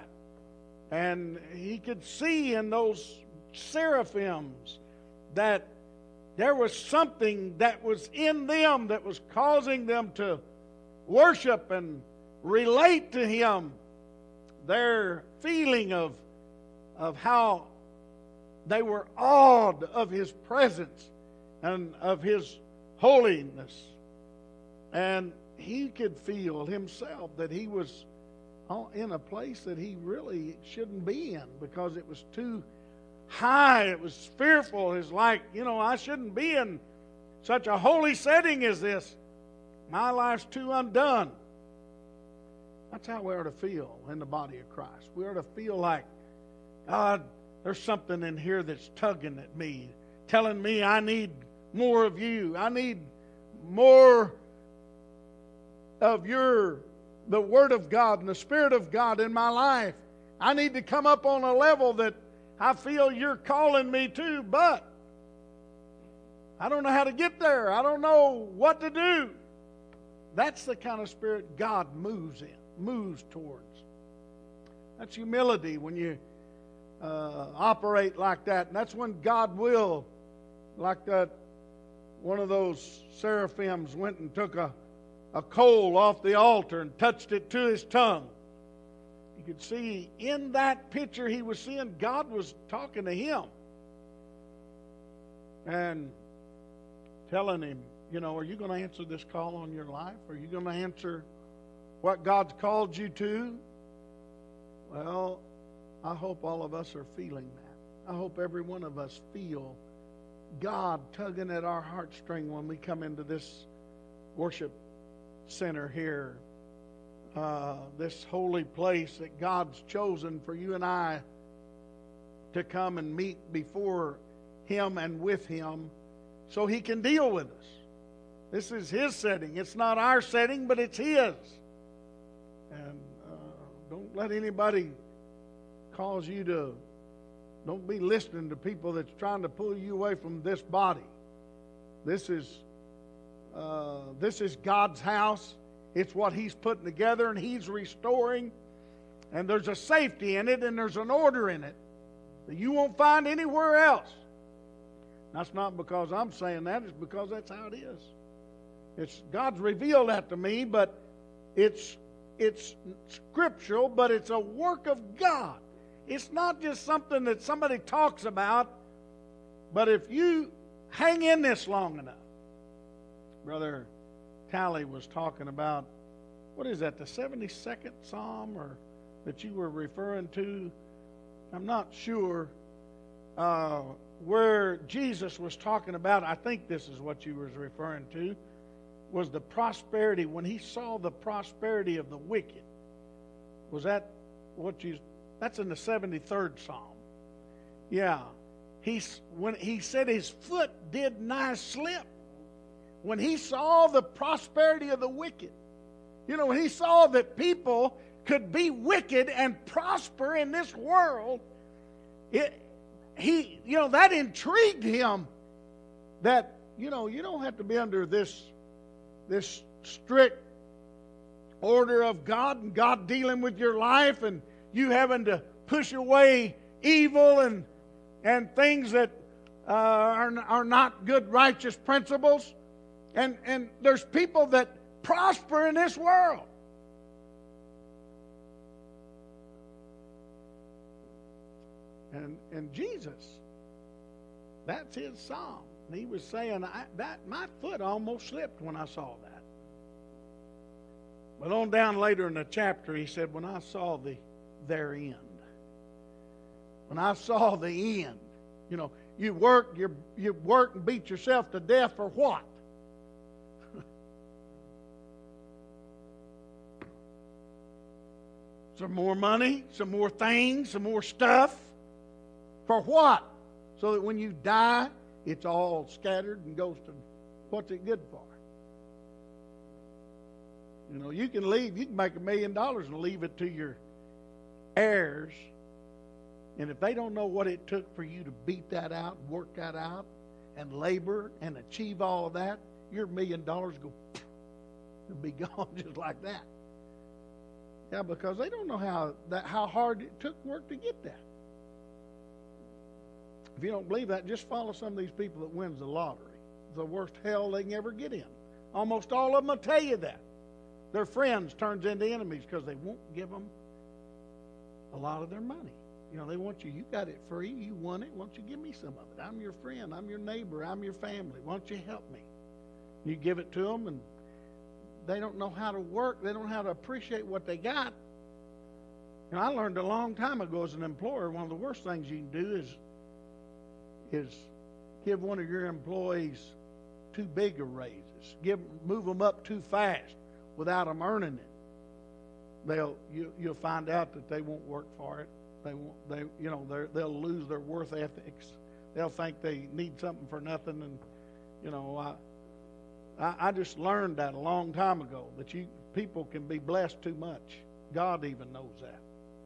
And he could see in those seraphims that there was something that was in them that was causing them to worship and relate to Him. Their feeling of, of how they were awed of His presence and of His holiness. And he could feel himself that he was in a place that he really shouldn't be in because it was too high. It was fearful. It's like, you know, I shouldn't be in such a holy setting as this. My life's too undone. That's how we ought to feel in the body of Christ. We ought to feel like, God, there's something in here that's tugging at me, telling me I need more of you. I need more of your, the Word of God and the Spirit of God in my life. I need to come up on a level that I feel you're calling me to, but I don't know how to get there. I don't know what to do. That's the kind of spirit God moves in, moves towards. That's humility when you uh, operate like that. And that's when God will, like that, one of those seraphims went and took a, a coal off the altar and touched it to his tongue. You could see in that picture he was seeing God was talking to him and telling him, you know, are you going to answer this call on your life? Are you going to answer what God's called you to? Well, I hope all of us are feeling that. I hope every one of us feel God tugging at our heartstring when we come into this worship center here. Uh, this holy place that God's chosen for you and I to come and meet before Him and with Him so He can deal with us. This is His setting. It's not our setting, but it's His. And uh, don't let anybody cause you to, don't be listening to people that's trying to pull you away from this body. This is, uh, this is God's house. It's what He's putting together and He's restoring. And there's a safety in it and there's an order in it that you won't find anywhere else. That's not because I'm saying that. It's because that's how it is. It's God's revealed that to me, but it's it's scriptural, but it's a work of God. It's not just something that somebody talks about, but if you hang in this long enough. Brother Tally was talking about, what is that, the seventy-second Psalm or that you were referring to? I'm not sure uh, where Jesus was talking about. I think this is what you was referring to, was the prosperity, when He saw the prosperity of the wicked. Was that what you, that's in the seventy-third Psalm. Yeah. He's, when He said his foot did nigh slip. When He saw the prosperity of the wicked. You know, when He saw that people could be wicked and prosper in this world, it, he, you know, that intrigued Him. That, you know, you don't have to be under this, this strict order of God and God dealing with your life and you having to push away evil and, and things that uh, are, are not good, righteous principles. And, and there's people that prosper in this world. And, and Jesus, that's His psalm. And He was saying, I, that my foot almost slipped when I saw that. But on down later in the chapter, He said, when I saw the their end. When I saw the end. You know, you work, you you work and beat yourself to death for what? Some more money, some more things, some more stuff. For what? So that when you die, it's all scattered and goes to, what's it good for? You know, you can leave, you can make a million dollars and leave it to your heirs. And if they don't know what it took for you to beat that out, work that out, and labor and achieve all of that, your million dollars go, it'll be gone just like that. Yeah, because they don't know how that how hard it took work to get that. If you don't believe that, just follow some of these people that wins the lottery. the worst hell they can ever get in. Almost all of them will tell you that. Their friends turns into enemies because they won't give them a lot of their money. You know, they want you, you got it free, you want it, why don't you give me some of it? I'm your friend, I'm your neighbor, I'm your family, why don't you help me? You give it to them, and they don't know how to work, they don't know how to appreciate what they got. You know, I learned a long time ago as an employer, one of the worst things you can do is, is give one of your employees too big a raises, give, move them up too fast without them earning it. They'll, you, you'll find out that they won't work for it. They won't, they, you know, they'll lose their worth ethics. They'll think they need something for nothing. And, you know, I, I, I just learned that a long time ago, that you people can be blessed too much. God even knows that.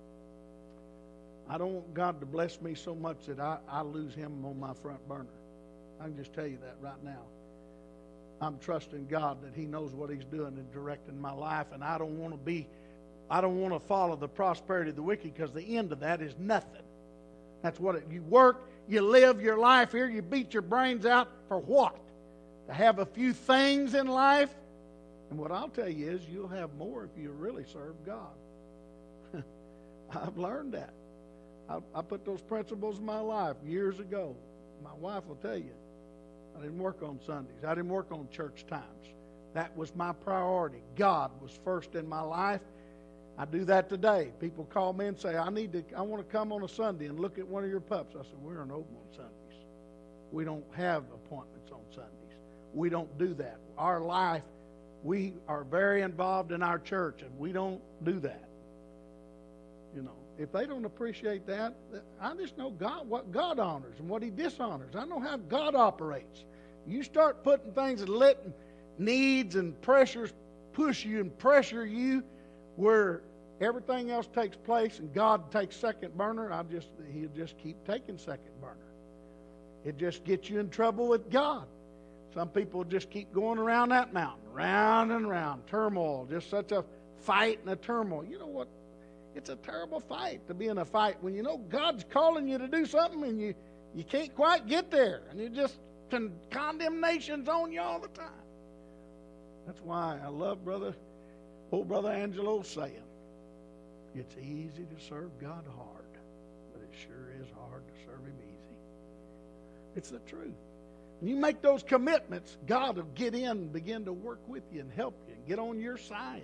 I don't want God to bless me so much that I, I lose Him on my front burner. I can just tell you that right now. I'm trusting God that He knows what He's doing and directing my life, and I don't want to be I don't want to follow the prosperity of the wicked, because the end of that is nothing. That's what it, you work, you live your life here, you beat your brains out for what? To have a few things in life? And what I'll tell you is you'll have more if you really serve God. I've learned that. I, I put those principles in my life years ago. My wife will tell you, I didn't work on Sundays. I didn't work on church times. That was my priority. God was first in my life. I do that today. People call me and say, I need to, I want to come on a Sunday and look at one of your pups. I said, we aren't open on Sundays. We don't have appointments on Sundays. We don't do that. Our life, we are very involved in our church, and we don't do that. You know, if they don't appreciate that, I just know God, what God honors and what He dishonors. I know how God operates. You start putting things and letting needs and pressures push you and pressure you, where everything else takes place and God takes second burner, I just He'll just keep taking second burner. It just gets you in trouble with God. Some people just keep going around that mountain, round and round, turmoil, just such a fight and a turmoil. You know what? It's a terrible fight to be in a fight when you know God's calling you to do something and you, you can't quite get there, and you just con- condemnation's on you all the time. That's why I love brother old Brother Angelo saying, it's easy to serve God hard, but it sure is hard to serve Him easy. It's the truth. When you make those commitments, God will get in and begin to work with you and help you and get on your side.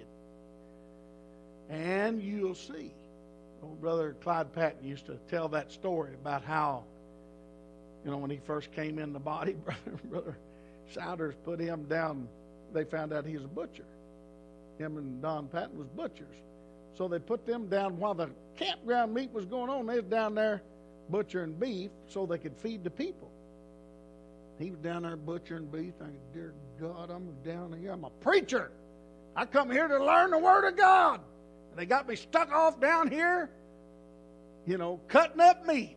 And you'll see. Old Brother Clyde Patton used to tell that story about how, you know, when he first came in the body, Brother, Brother Souders put him down. They found out he was a butcher. Him and Don Patton was butchers. So they put them down while the campground meet was going on. They was down there butchering beef so they could feed the people. He was down there butchering beef, thinking, dear God, I'm down here. I'm a preacher. I come here to learn the Word of God. And they got me stuck off down here, you know, cutting up meat.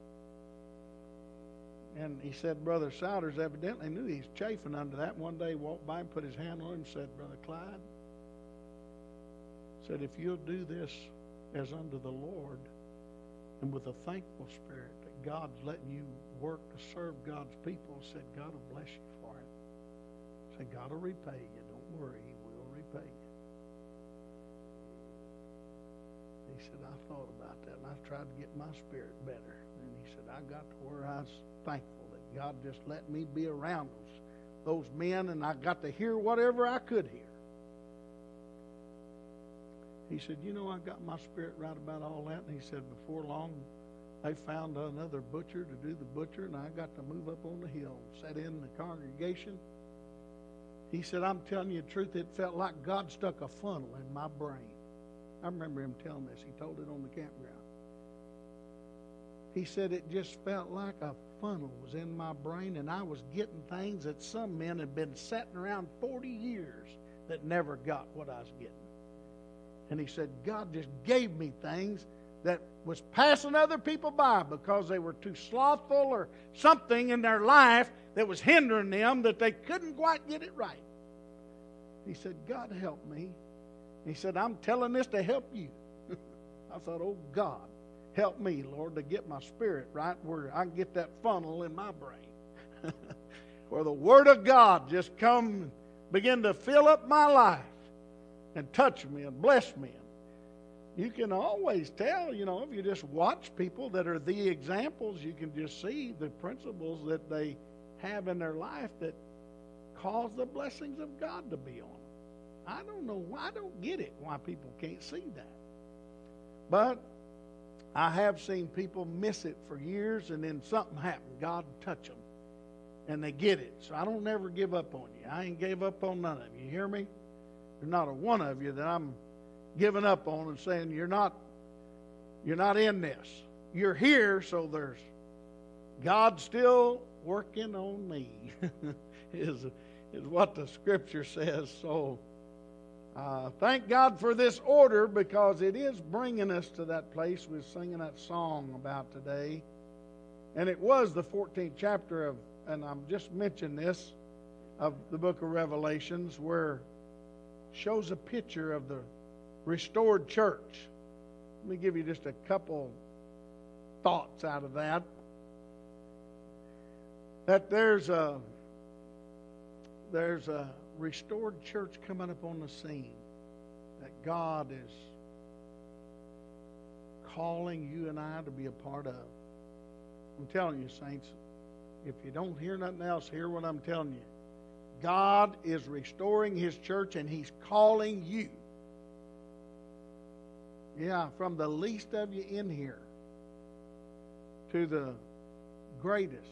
And he said, Brother Souders evidently knew he was chafing under that. One day he walked by and put his hand on him and said, Brother Clyde, said, if you'll do this as unto the Lord and with a thankful spirit that God's letting you work to serve God's people, said, God will bless you for it. Said, God will repay you. Don't worry, He will repay you. He said, I thought about that, and I tried to get my spirit better. And he said, I got to where I was thankful that God just let me be around those, those men, and I got to hear whatever I could hear. He said, you know, I got my spirit right about all that. And he said, before long, they found another butcher to do the butcher, and I got to move up on the hill and sat in the congregation. He said, I'm telling you the truth, it felt like God stuck a funnel in my brain. I remember him telling this. He told it on the campground. He said, it just felt like a funnel was in my brain, and I was getting things that some men had been sitting around forty years that never got what I was getting. And he said, God just gave me things that was passing other people by because they were too slothful or something in their life that was hindering them, that they couldn't quite get it right. He said, God help me. He said, I'm telling this to help you. I thought, oh God, help me, Lord, to get my spirit right where I can get that funnel in my brain. where the Word of God just come and begin to fill up my life and touch me and bless me. You can always tell, you know, if you just watch people that are the examples, you can just see the principles that they have in their life that cause the blessings of God to be on them. I don't know why, I don't get it, why people can't see that. But I have seen people miss it for years, and then something happened. God touch them, and they get it. So I don't never give up on you. I ain't gave up on none of you. You hear me? There's not a one of you that I'm giving up on and saying you're not, you're not in this. You're here, so there's God still working on me. is is what the Scripture says. So uh, thank God for this order, because it is bringing us to that place we were singing that song about today. And it was the fourteenth chapter of, and I'm just mentioning this, of the book of Revelations, where shows a picture of the restored church. Let me give you just a couple thoughts out of that. That there's a there's a restored church coming up on the scene that God is calling you and I to be a part of. I'm telling you, saints, if you don't hear nothing else, hear what I'm telling you. God is restoring His church, and He's calling you. Yeah, from the least of you in here to the greatest.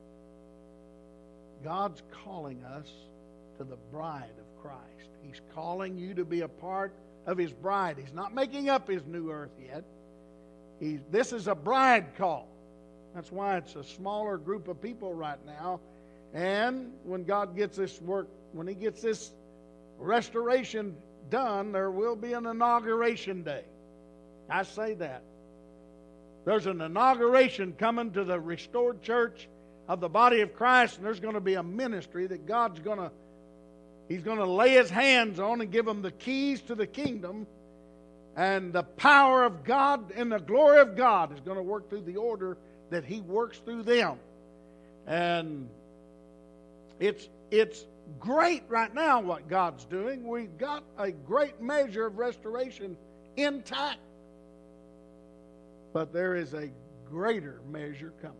God's calling us to the bride of Christ. He's calling you to be a part of His bride. He's not making up His new earth yet. He's, this is a bride call. That's why it's a smaller group of people right now. And when God gets this work, when He gets this restoration done, there will be an inauguration day. I say that. There's an inauguration coming to the restored church of the body of Christ, and there's going to be a ministry that God's going to, He's going to lay His hands on and give them the keys to the kingdom, and the power of God and the glory of God is going to work through the order that He works through them. And it's it's great right now what God's doing. We've got a great measure of restoration intact. But there is a greater measure coming.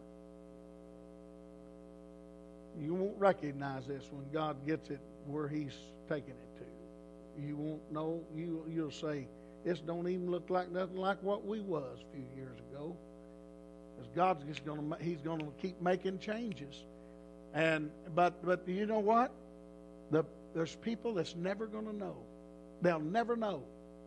You won't recognize this when God gets it where He's taking it to. You won't know. You, you'll say, this don't even look like nothing like what we was a few years ago. Because God's just going to, He's going to keep making changes. And but but you know what? The, there's people that's never going to know. They'll never know.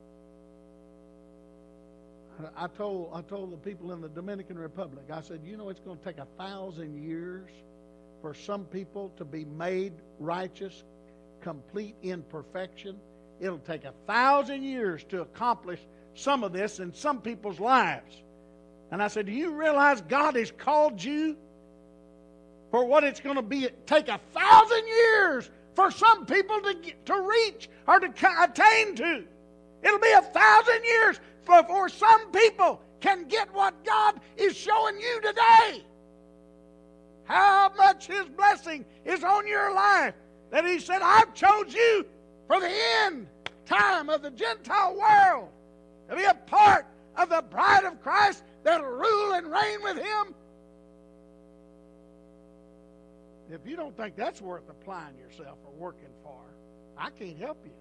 I told I told the people in the Dominican Republic, I said, you know, it's going to take a thousand years for some people to be made righteous, complete in perfection. It'll take a thousand years to accomplish some of this in some people's lives. And I said, do you realize God has called you for what it's going to be? Take a thousand years for some people to get, to reach or to attain to. It'll be a thousand years before some people can get what God is showing you today. How much His blessing is on your life that He said, I've chose you for the end time of the Gentile world to be a part of the bride of Christ that'll rule and reign with Him. If you don't think that's worth applying yourself or working for, I can't help you.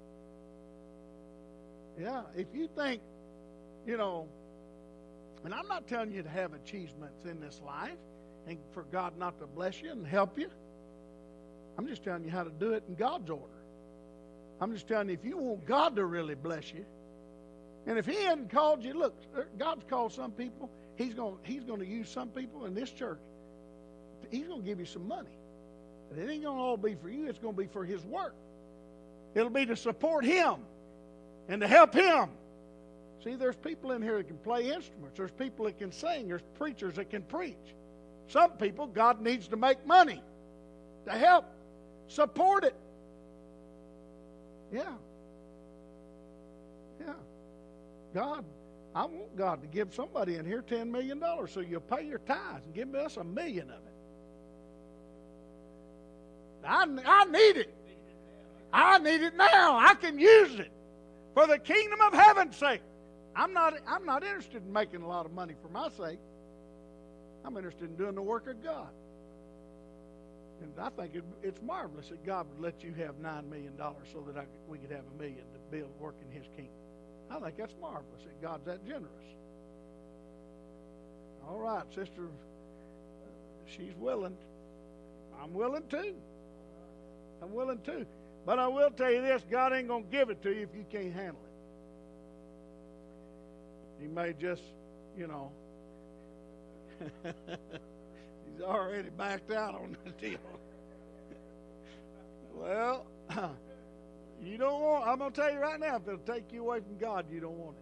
Yeah, if you think, you know, and I'm not telling you to have achievements in this life and for God not to bless you and help you. I'm just telling you how to do it in God's order. I'm just telling you, if you want God to really bless you, and if He hadn't called you, look, God's called some people. He's going, He's going to use some people in this church. He's going to give you some money. But it ain't going to all be for you. It's going to be for His work. It'll be to support Him and to help Him. See, there's people in here that can play instruments. There's people that can sing. There's preachers that can preach. Some people, God needs to make money to help support it. Yeah. Yeah. God, I want God to give somebody in here ten million dollars so you'll pay your tithes and give us a million of it. I, I need it. I need it now. I can use it for the kingdom of heaven's sake. I'm not, I'm not interested in making a lot of money for my sake. I'm interested in doing the work of God. And I think it, it's marvelous that God would let you have nine million dollars so that I could, we could have a million to build work in His kingdom. I think that's marvelous that God's that generous. All right, sister, she's willing. I'm willing too. I'm willing too. But I will tell you this, God ain't going to give it to you if you can't handle it. He may just, you know, he's already backed out on the deal. Well, you don't want, I'm going to tell you right now, if it'll take you away from God, you don't want it.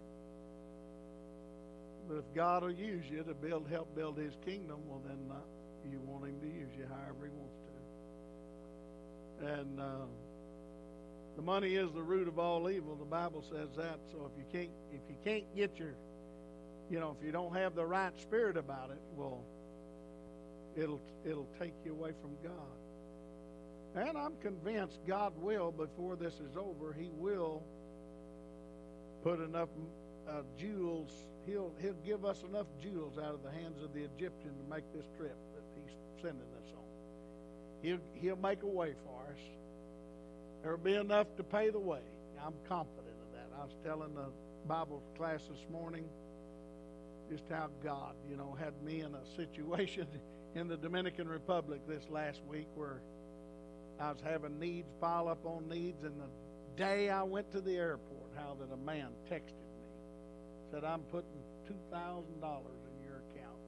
But if God will use you to build, help build His kingdom, well then uh, you want Him to use you however He wants to. And uh, the money is the root of all evil. The Bible says that. So if you can't, if you can't get your, you know, if you don't have the right spirit about it, well, it'll it'll take you away from God. And I'm convinced God will, before this is over, He will put enough uh, jewels. He'll he'll give us enough jewels out of the hands of the Egyptian to make this trip that He's sending us on. He'll he'll make a way for us. There'll be enough to pay the way. I'm confident of that. I was telling the Bible class this morning just how God, you know, had me in a situation in the Dominican Republic this last week where I was having needs pile up on needs, and the day I went to the airport, how that a man texted me, said, I'm putting two thousand dollars in your account.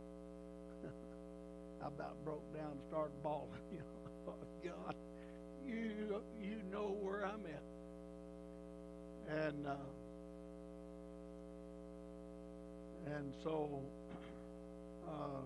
I about broke down and started bawling. You know, I thought, God, you, you know where I'm at. And, uh, and so, uh,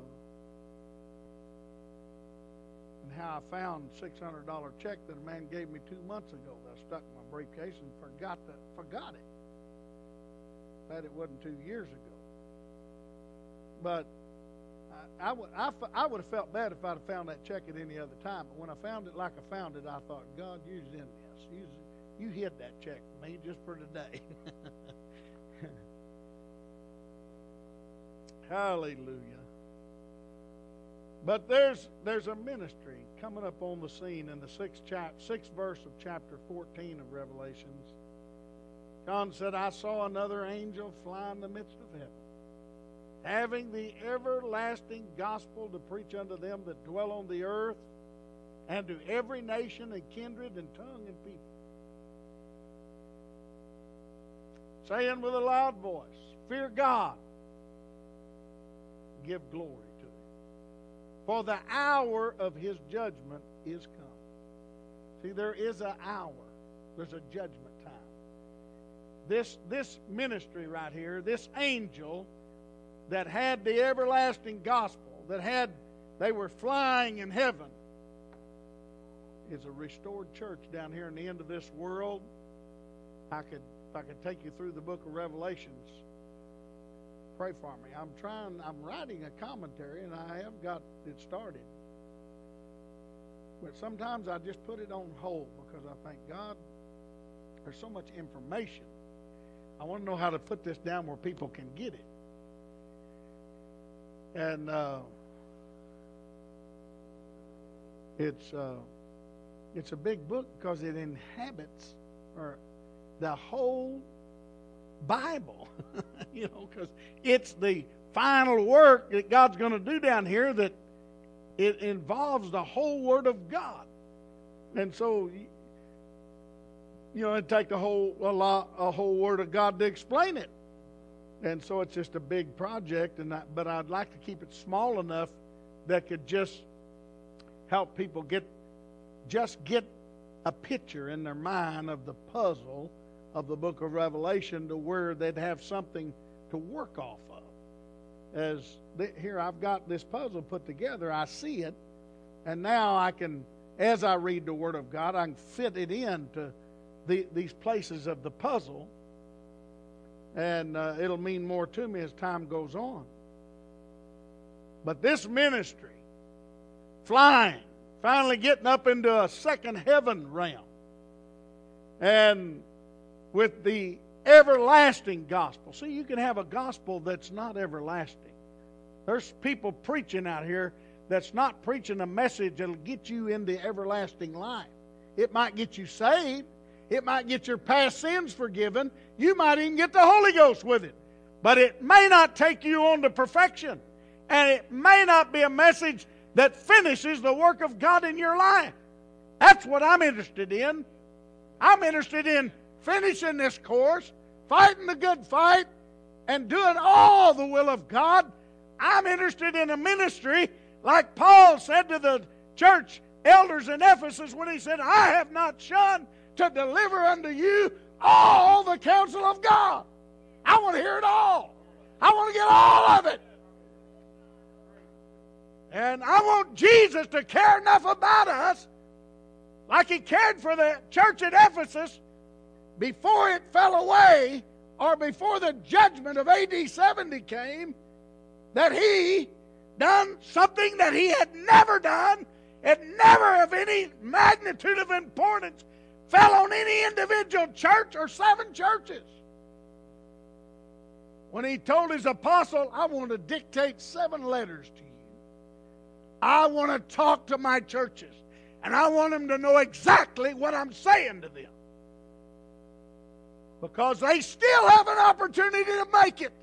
and how I found a six hundred dollars check that a man gave me two months ago that I stuck in my briefcase and forgot to, forgot it. That it wasn't two years ago. But I, I, would, I, I would have felt bad if I'd have found that check at any other time. But when I found it like I found it, I thought, God, you's in this. You, you hid that check for me just for today. Hallelujah. But there's there's a ministry coming up on the scene in the sixth, chap, sixth verse of chapter fourteen of Revelations. John said, I saw another angel fly in the midst of heaven, having the everlasting gospel to preach unto them that dwell on the earth, and to every nation and kindred and tongue and people, saying with a loud voice, fear God, give glory to Him, for the hour of His judgment is come. See, there is an hour. There's a judgment time. This, this ministry right here, this angel that had the everlasting gospel, that had, they were flying in heaven, is a restored church down here in the end of this world. I could, if I could take you through the book of Revelations, pray for me. I'm trying, I'm writing a commentary, and I have got it started. But sometimes I just put it on hold because I think, God, there's so much information. I want to know how to put this down where people can get it. And uh, it's uh, it's a big book because it inhabits or the whole Bible, you know, because it's the final work that God's going to do down here, that it involves the whole Word of God. And so, you know, it'd take the whole a lot, a whole Word of God to explain it. And so it's just a big project, and I, but I'd like to keep it small enough that could just help people get, just get a picture in their mind of the puzzle of the book of Revelation, to where they'd have something to work off of. As the, here I've got this puzzle put together, I see it, and now I can, as I read the Word of God, I can fit it into the, these places of the puzzle, and uh, it'll mean more to me as time goes on. But this ministry, flying, finally getting up into a second heaven realm. And with the everlasting gospel. See, you can have a gospel that's not everlasting. There's people preaching out here that's not preaching a message that'll get you into everlasting life. It might get you saved. It might get your past sins forgiven. You might even get the Holy Ghost with it. But it may not take you on to perfection. And it may not be a message that finishes the work of God in your life. That's what I'm interested in. I'm interested in finishing this course, fighting the good fight, and doing all the will of God. I'm interested in a ministry like Paul said to the church elders in Ephesus when he said, I have not shunned to deliver unto you all the counsel of God. I want to hear it all. I want to get all of it. And I want Jesus to care enough about us like he cared for the church at Ephesus before it fell away or before the judgment of A D seventy came, that he done something that he had never done, and never of any magnitude of importance fell on any individual church or seven churches. When he told his apostle, I want to dictate seven letters to you. I want to talk to my churches, and I want them to know exactly what I'm saying to them. Because they still have an opportunity to make it.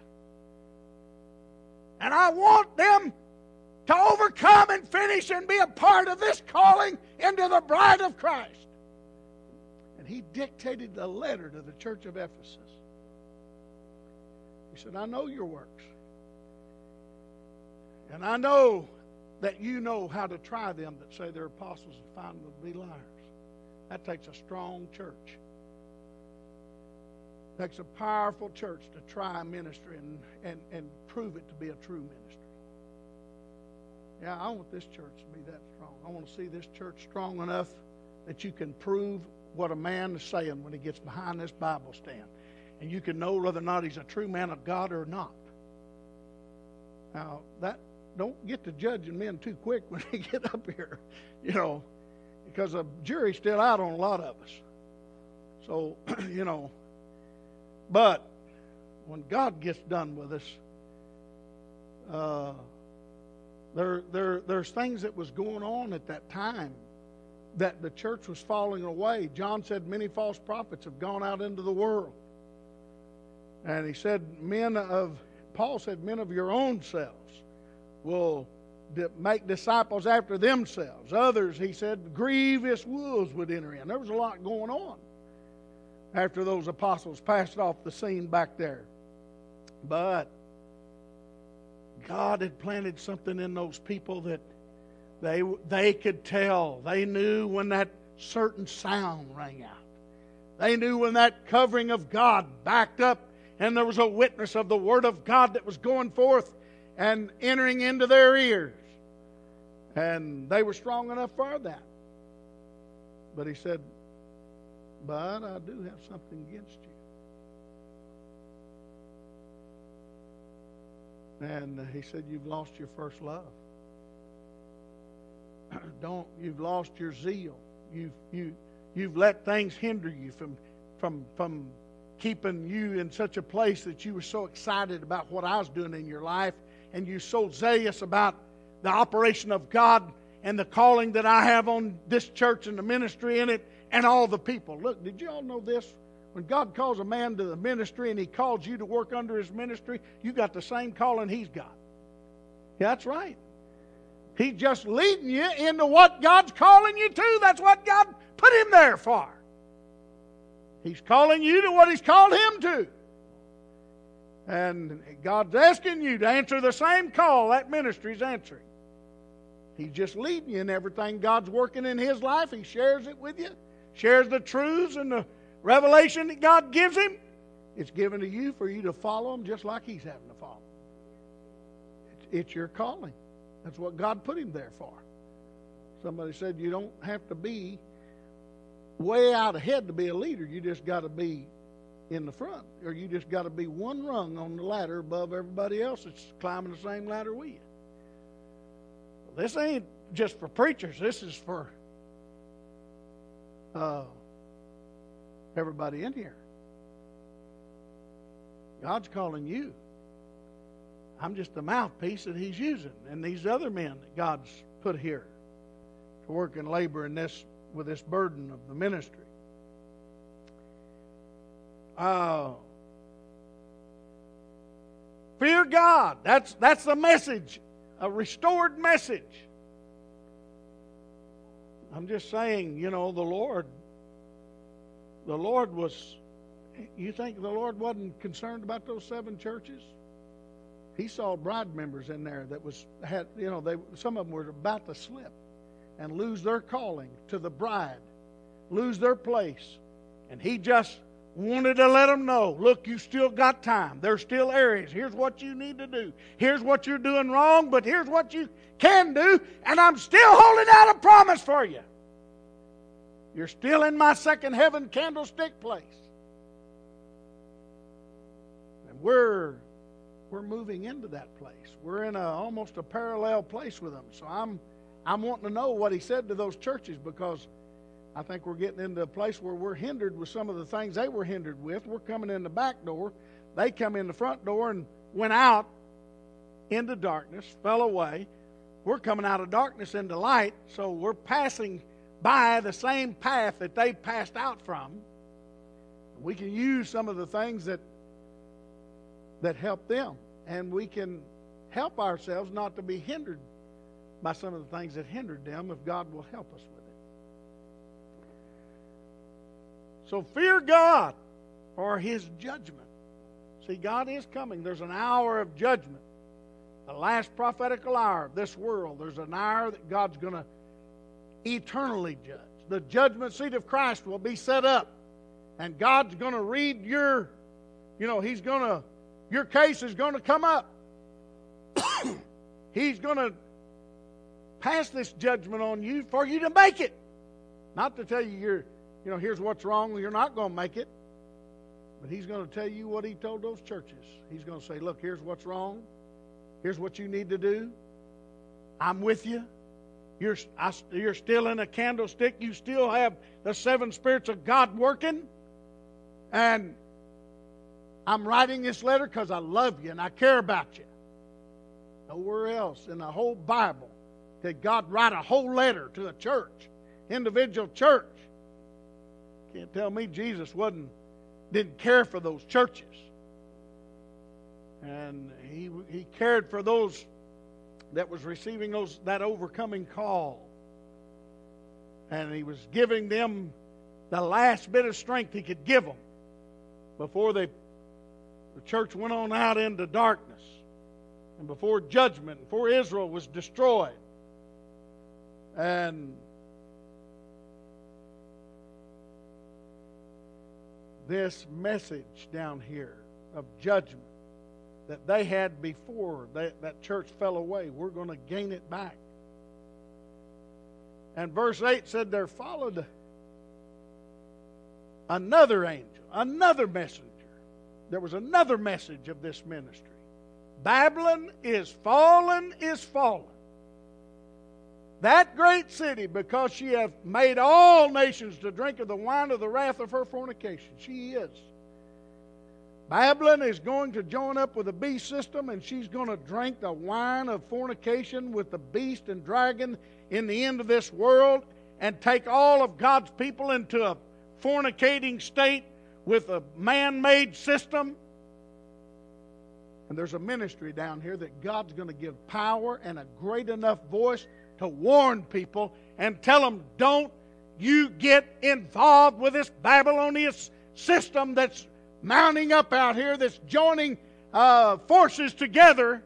And I want them to overcome and finish and be a part of this calling into the bride of Christ. And he dictated the letter to the church of Ephesus. He said, I know your works. And I know that you know how to try them that say they're apostles and find them to be liars. That takes a strong church. It takes a powerful church to try a ministry and, and, and prove it to be a true ministry. Yeah, I want this church to be that strong. I want to see this church strong enough that you can prove what a man is saying when he gets behind this Bible stand. And you can know whether or not he's a true man of God or not. Now, that don't get to judging men too quick when they get up here, you know, because the jury's still out on a lot of us. So, you know, but when God gets done with us, uh, there, there, there's things that was going on at that time that the church was falling away. John said many false prophets have gone out into the world. And he said, men of, Paul said, men of your own selves will make disciples after themselves. Others, he said, grievous wolves would enter in. There was a lot going on after those apostles passed off the scene back there. But God had planted something in those people that they, they could tell. They knew when that certain sound rang out. They knew when that covering of God backed up and there was a witness of the Word of God that was going forth and entering into their ears. And they were strong enough for that. But he said, but I do have something against you. And he said, you've lost your first love. Don't, you've lost your zeal. You've, you, you've let things hinder you from, from, from keeping you in such a place that you were so excited about what I was doing in your life, and you're so zealous about the operation of God and the calling that I have on this church and the ministry in it and all the people. Look, did you all know this? When God calls a man to the ministry and he calls you to work under his ministry, you got the same calling he's got. Yeah, that's right. He's just leading you into what God's calling you to. That's what God put him there for. He's calling you to what he's called him to. And God's asking you to answer the same call that ministry's answering. He's just leading you in everything God's working in his life. He shares it with you. Shares the truths and the revelation that God gives him. It's given to you for you to follow him just like he's having to follow. It's, it's your calling. That's what God put him there for. Somebody said you don't have to be way out ahead to be a leader. You just got to be in the front. Or you just got to be one rung on the ladder above everybody else that's climbing the same ladder with you. This ain't just for preachers. This is for uh, everybody in here. God's calling you. I'm just the mouthpiece that He's using, and these other men that God's put here to work and labor in this with this burden of the ministry. Uh, fear God. That's that's the message, a restored message. I'm just saying, you know, the Lord, the Lord was. You think the Lord wasn't concerned about those seven churches? He saw bride members in there that was had, you know, they some of them were about to slip and lose their calling to the bride, lose their place, and He just wanted to let them know, look, you still got time. There's still areas. Here's what you need to do. Here's what you're doing wrong, but here's what you can do, and I'm still holding out a promise for you. You're still in my second heaven candlestick place. And we're we're moving into that place. We're in a almost a parallel place with them. So I'm I'm wanting to know what He said to those churches, because I think we're getting into a place where we're hindered with some of the things they were hindered with. We're coming in the back door. They come in the front door and went out into darkness, fell away. We're coming out of darkness into light, so we're passing by the same path that they passed out from. We can use some of the things that that help them, and we can help ourselves not to be hindered by some of the things that hindered them, if God will help us with it. So fear God for His judgment. See, God is coming. There's an hour of judgment, the last prophetical hour of this world. There's an hour that God's going to eternally judge. The judgment seat of Christ will be set up, and God's going to read your, you know, He's going to, your case is going to come up. He's going to pass this judgment on you for you to make it. Not to tell you, you're, you know, here's what's wrong, you're not going to make it. But He's going to tell you what He told those churches. He's going to say, look, here's what's wrong. Here's what you need to do. I'm with you. You're, I, you're still in a candlestick. You still have the seven spirits of God working. And I'm writing this letter because I love you and I care about you. Nowhere else in the whole Bible did God write a whole letter to a church, individual church. Can't tell me Jesus wasn't didn't care for those churches. And he he cared for those that was receiving those that overcoming call. And He was giving them the last bit of strength He could give them before they the church went on out into darkness, and before judgment, before Israel was destroyed. And this message down here of judgment that they had before they, that church fell away, we're going to gain it back. And verse eight said, there followed another angel, another messenger. There was another message of this ministry. Babylon is fallen, is fallen. That great city, because she hath made all nations to drink of the wine of the wrath of her fornication. She is. Babylon is going to join up with the beast system, and she's going to drink the wine of fornication with the beast and dragon in the end of this world, and take all of God's people into a fornicating state with a man-made system. And there's a ministry down here that God's going to give power and a great enough voice to warn people and tell them, don't you get involved with this Babylonian system that's mounting up out here, that's joining uh, forces together.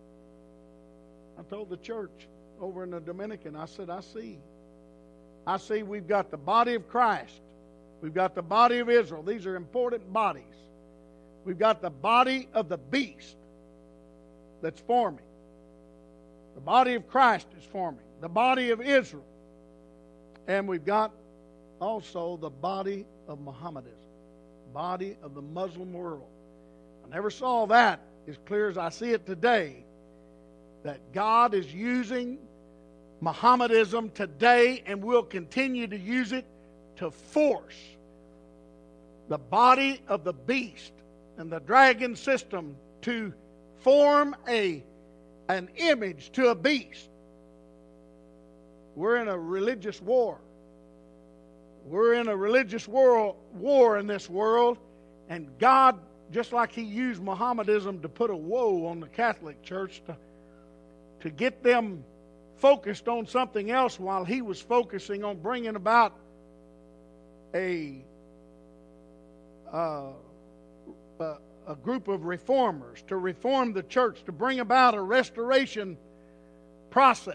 I told the church over in the Dominican, I said, I see. I see we've got the body of Christ. We've got the body of Israel. These are important bodies. We've got the body of the beast that's forming. The body of Christ is forming. The body of Israel. And we've got also the body of Mohammedanism. Body of the Muslim world. I never saw that as clear as I see it today. That God is using Mohammedanism today, and will continue to use it to force the body of the beast and the dragon system to form a, an image to a beast. We're in a religious war. We're in a religious world, war in this world, and God, just like He used Mohammedanism to put a woe on the Catholic Church to, to get them focused on something else while He was focusing on bringing about a, uh, a, a group of reformers to reform the church, to bring about a restoration process.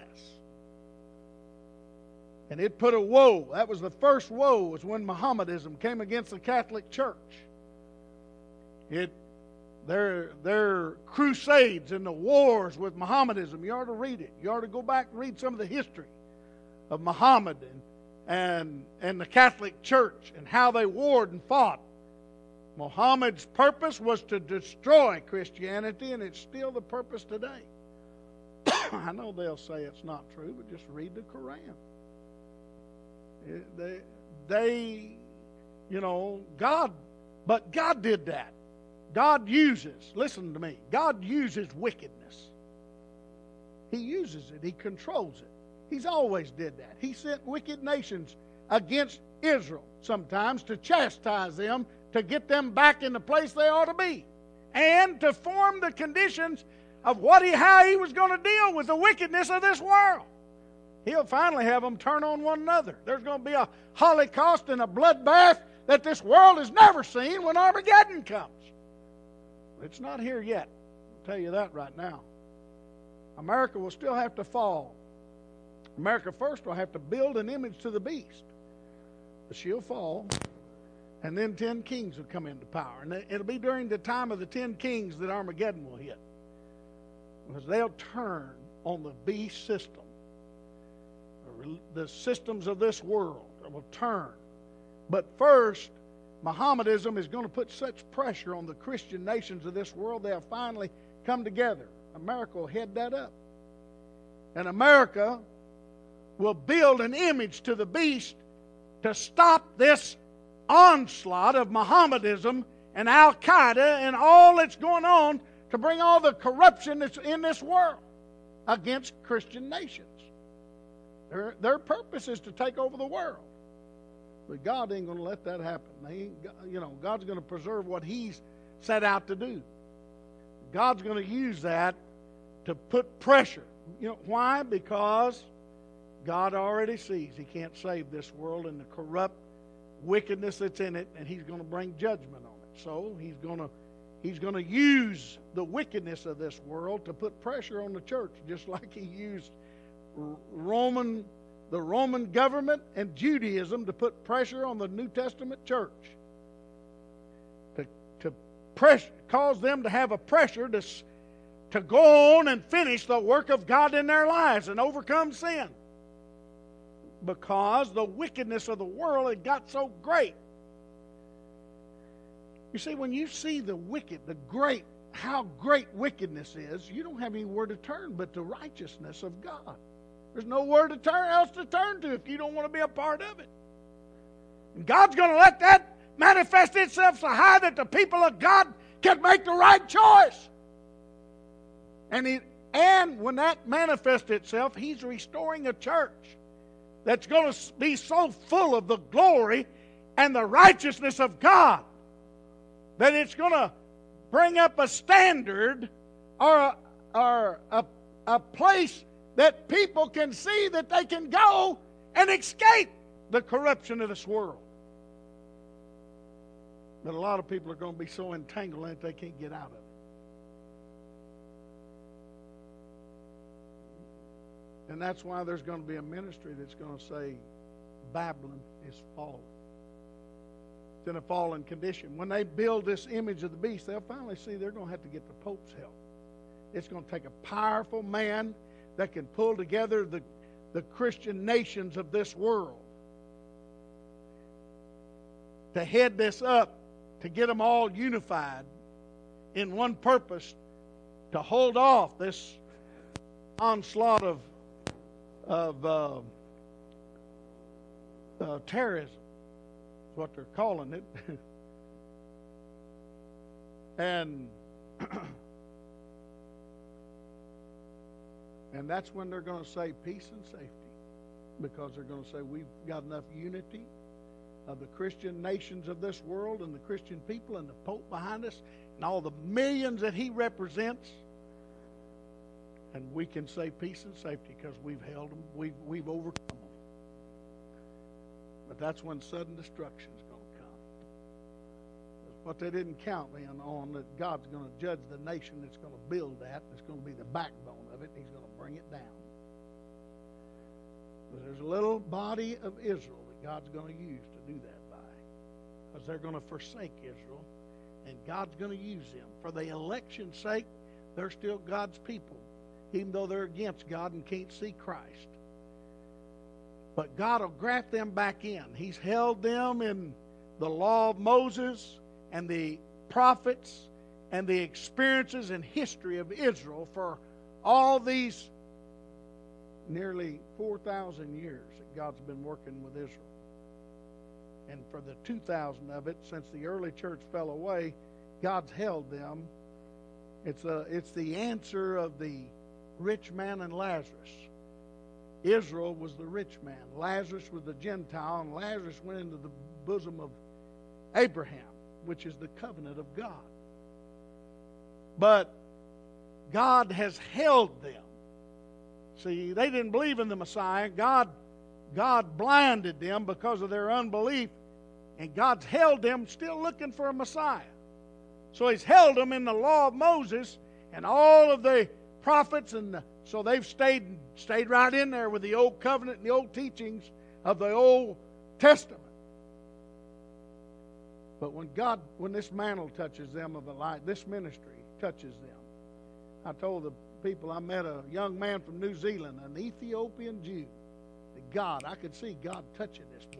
And it put a woe. That was the first woe, was when Mohammedanism came against the Catholic Church. It, their, their crusades and the wars with Mohammedanism, you ought to read it. You ought to go back and read some of the history of Muhammad and, and, and the Catholic Church and how they warred and fought. Muhammad's purpose was to destroy Christianity, and it's still the purpose today. I know they'll say it's not true, but just read the Quran. They, they, you know, God, but God did that. God uses, listen to me, God uses wickedness. He uses it. He controls it. He's always did that. He sent wicked nations against Israel sometimes to chastise them, to get them back in the place they ought to be, and to form the conditions of what he, how he was going to deal with the wickedness of this world. He'll finally have them turn on one another. There's going to be a holocaust and a bloodbath that this world has never seen when Armageddon comes. It's not here yet. I'll tell you that right now. America will still have to fall. America first will have to build an image to the beast. But she'll fall. And then ten kings will come into power. And it'll be during the time of the ten kings that Armageddon will hit. Because they'll turn on the beast system. The systems of this world will turn. But first, Mohammedanism is going to put such pressure on the Christian nations of this world, they'll finally come together. America will head that up. And America will build an image to the beast to stop this onslaught of Mohammedanism and Al-Qaeda and all that's going on, to bring all the corruption that's in this world against Christian nations. Their, their purpose is to take over the world. But God ain't going to let that happen. They ain't, you know, God's going to preserve what He's set out to do. God's going to use that to put pressure. You know why? Because God already sees He can't save this world and the corrupt wickedness that's in it, and He's going to bring judgment on it. So He's going to He's going to use the wickedness of this world to put pressure on the church, just like He used Roman, the Roman government and Judaism to put pressure on the New Testament church. To, to press, cause them to have a pressure to, to go on and finish the work of God in their lives and overcome sin. Because the wickedness of the world had got so great. You see, when you see the wicked, the great, how great wickedness is, you don't have anywhere to turn but the righteousness of God. There's nowhere to turn else to turn to if you don't want to be a part of it. And God's going to let that manifest itself so high that the people of God can make the right choice. And, he, and when that manifests itself, He's restoring a church that's going to be so full of the glory and the righteousness of God that it's going to bring up a standard or a, or a, a place that people can see that they can go and escape the corruption of this world. But a lot of people are going to be so entangled in it they can't get out of it. And that's why there's going to be a ministry that's going to say Babylon is fallen. It's in a fallen condition. When they build this image of the beast, they'll finally see they're going to have to get the Pope's help. It's going to take a powerful man that can pull together the, the Christian nations of this world to head this up, to get them all unified in one purpose, to hold off this onslaught of of uh, uh, terrorism. That's what they're calling it. and and that's when they're going to say peace and safety, because they're going to say we've got enough unity of the Christian nations of this world and the Christian people and the Pope behind us and all the millions that he represents. And we can say peace and safety because we've held them, we've, we've overcome them. But that's when sudden destruction is going to come. What they didn't count then on, that God's going to judge the nation that's going to build that, that's going to be the backbone of it, and he's going to bring it down. But there's a little body of Israel that God's going to use to do that by, because they're going to forsake Israel, and God's going to use them. For the election's sake, they're still God's people, even though they're against God and can't see Christ. But God will graft them back in. He's held them in the law of Moses and the prophets and the experiences and history of Israel for all these nearly four thousand years that God's been working with Israel. And for the two thousand of it, since the early church fell away, God's held them. It's, a, it's the answer of the rich man and Lazarus. Israel was the rich man. Lazarus was the Gentile, and Lazarus went into the bosom of Abraham, which is the covenant of God. But God has held them. See, they didn't believe in the Messiah. God, God blinded them because of their unbelief, and God's held them still looking for a Messiah. So he's held them in the law of Moses and all of the prophets, and the, so they've stayed stayed right in there with the old covenant and the old teachings of the Old Testament. But when God, when this mantle touches them of the light, this ministry touches them. I told the people I met a young man from New Zealand, an Ethiopian Jew. That God, I could see God touching this boy.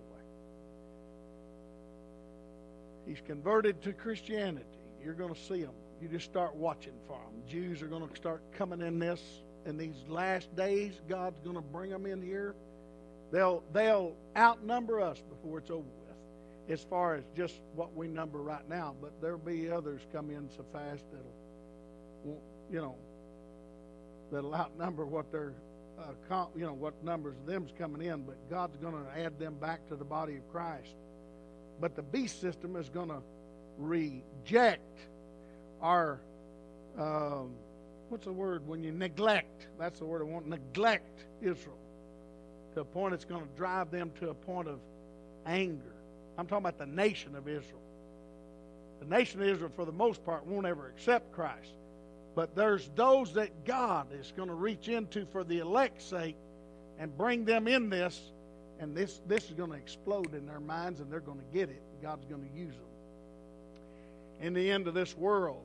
He's converted to Christianity. You're going to see him. You just start watching for them. Jews are going to start coming in this. In these last days, God's going to bring them in here. They'll, they'll outnumber us before it's over with, as far as just what we number right now. But there'll be others come in so fast that'll, you know, that'll outnumber what they're, uh, com- you know, what numbers of them's coming in. But God's going to add them back to the body of Christ. But the beast system is going to reject our, um, what's the word? When you neglect, that's the word I want, neglect Israel to a point it's going to drive them to a point of anger. I'm talking about the nation of Israel. The nation of Israel, for the most part, won't ever accept Christ. But there's those that God is going to reach into for the elect's sake and bring them in this, and this, this is going to explode in their minds, and they're going to get it. God's going to use them in the end of this world.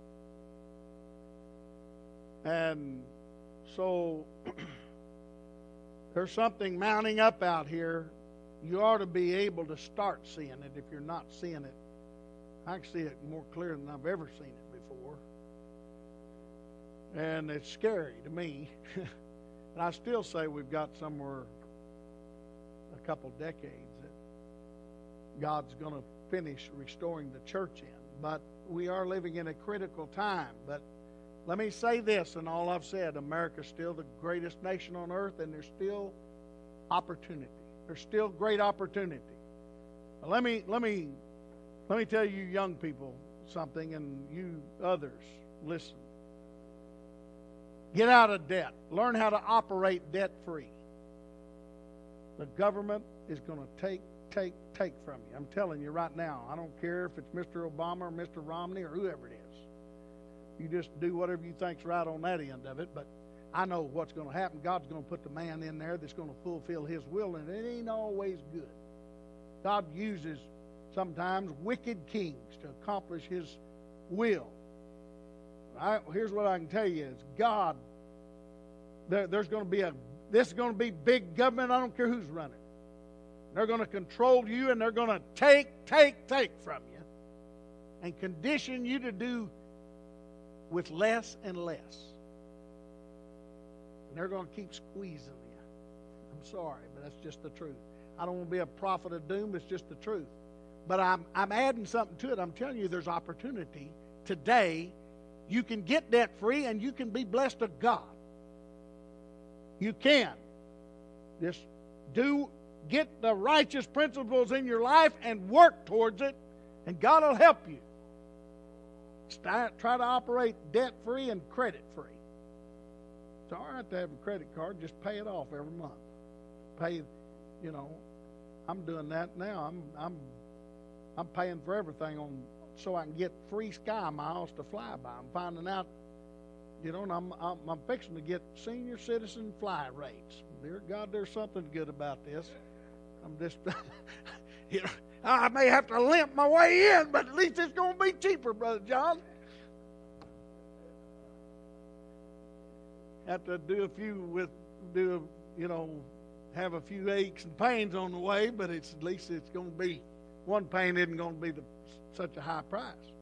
And so there's something mounting up out here. You ought to be able to start seeing it if you're not seeing it. I can see it more clear than I've ever seen it before. And it's scary to me. And I still say we've got somewhere a couple decades that God's going to finish restoring the church in. But we are living in a critical time. But let me say this, and all I've said, America's still the greatest nation on earth, and there's still opportunity. There's still great opportunity. Now let me let me let me tell you young people something, and you others, listen. Get out of debt. Learn how to operate debt-free. The government is going to take, take, take from you. I'm telling you right now. I don't care if it's Mister Obama or Mister Romney or whoever it is. You just do whatever you think's right on that end of it. But I know what's going to happen. God's going to put the man in there that's going to fulfill his will, and it ain't always good. God uses sometimes wicked kings to accomplish his will. I, here's what I can tell you is God, there, there's going to be a, this is going to be big government. I don't care who's running. They're going to control you, and they're going to take, take, take from you and condition you to do with less and less. And they're going to keep squeezing you. I'm sorry, but that's just the truth. I don't want to be a prophet of doom. It's just the truth. But I'm, I'm adding something to it. I'm telling you there's opportunity. Today, you can get debt-free and you can be blessed of God. You can. Just do, get the righteous principles in your life and work towards it, and God will help you. Start, try to operate debt-free and credit-free. It's all right to have a credit card. Just pay it off every month. Pay, you know, I'm doing that now. I'm I'm I'm paying for everything on so I can get free sky miles to fly by. I'm finding out, you know, and I'm I'm, I'm fixing to get senior citizen fly rates. Dear God, there's something good about this. I'm just, you know, I may have to limp my way in, but at least it's going to be cheaper, Brother John. Have to do a few with, do, you know, have a few aches and pains on the way, but it's at least it's going to be, one pain isn't going to be the, such a high price.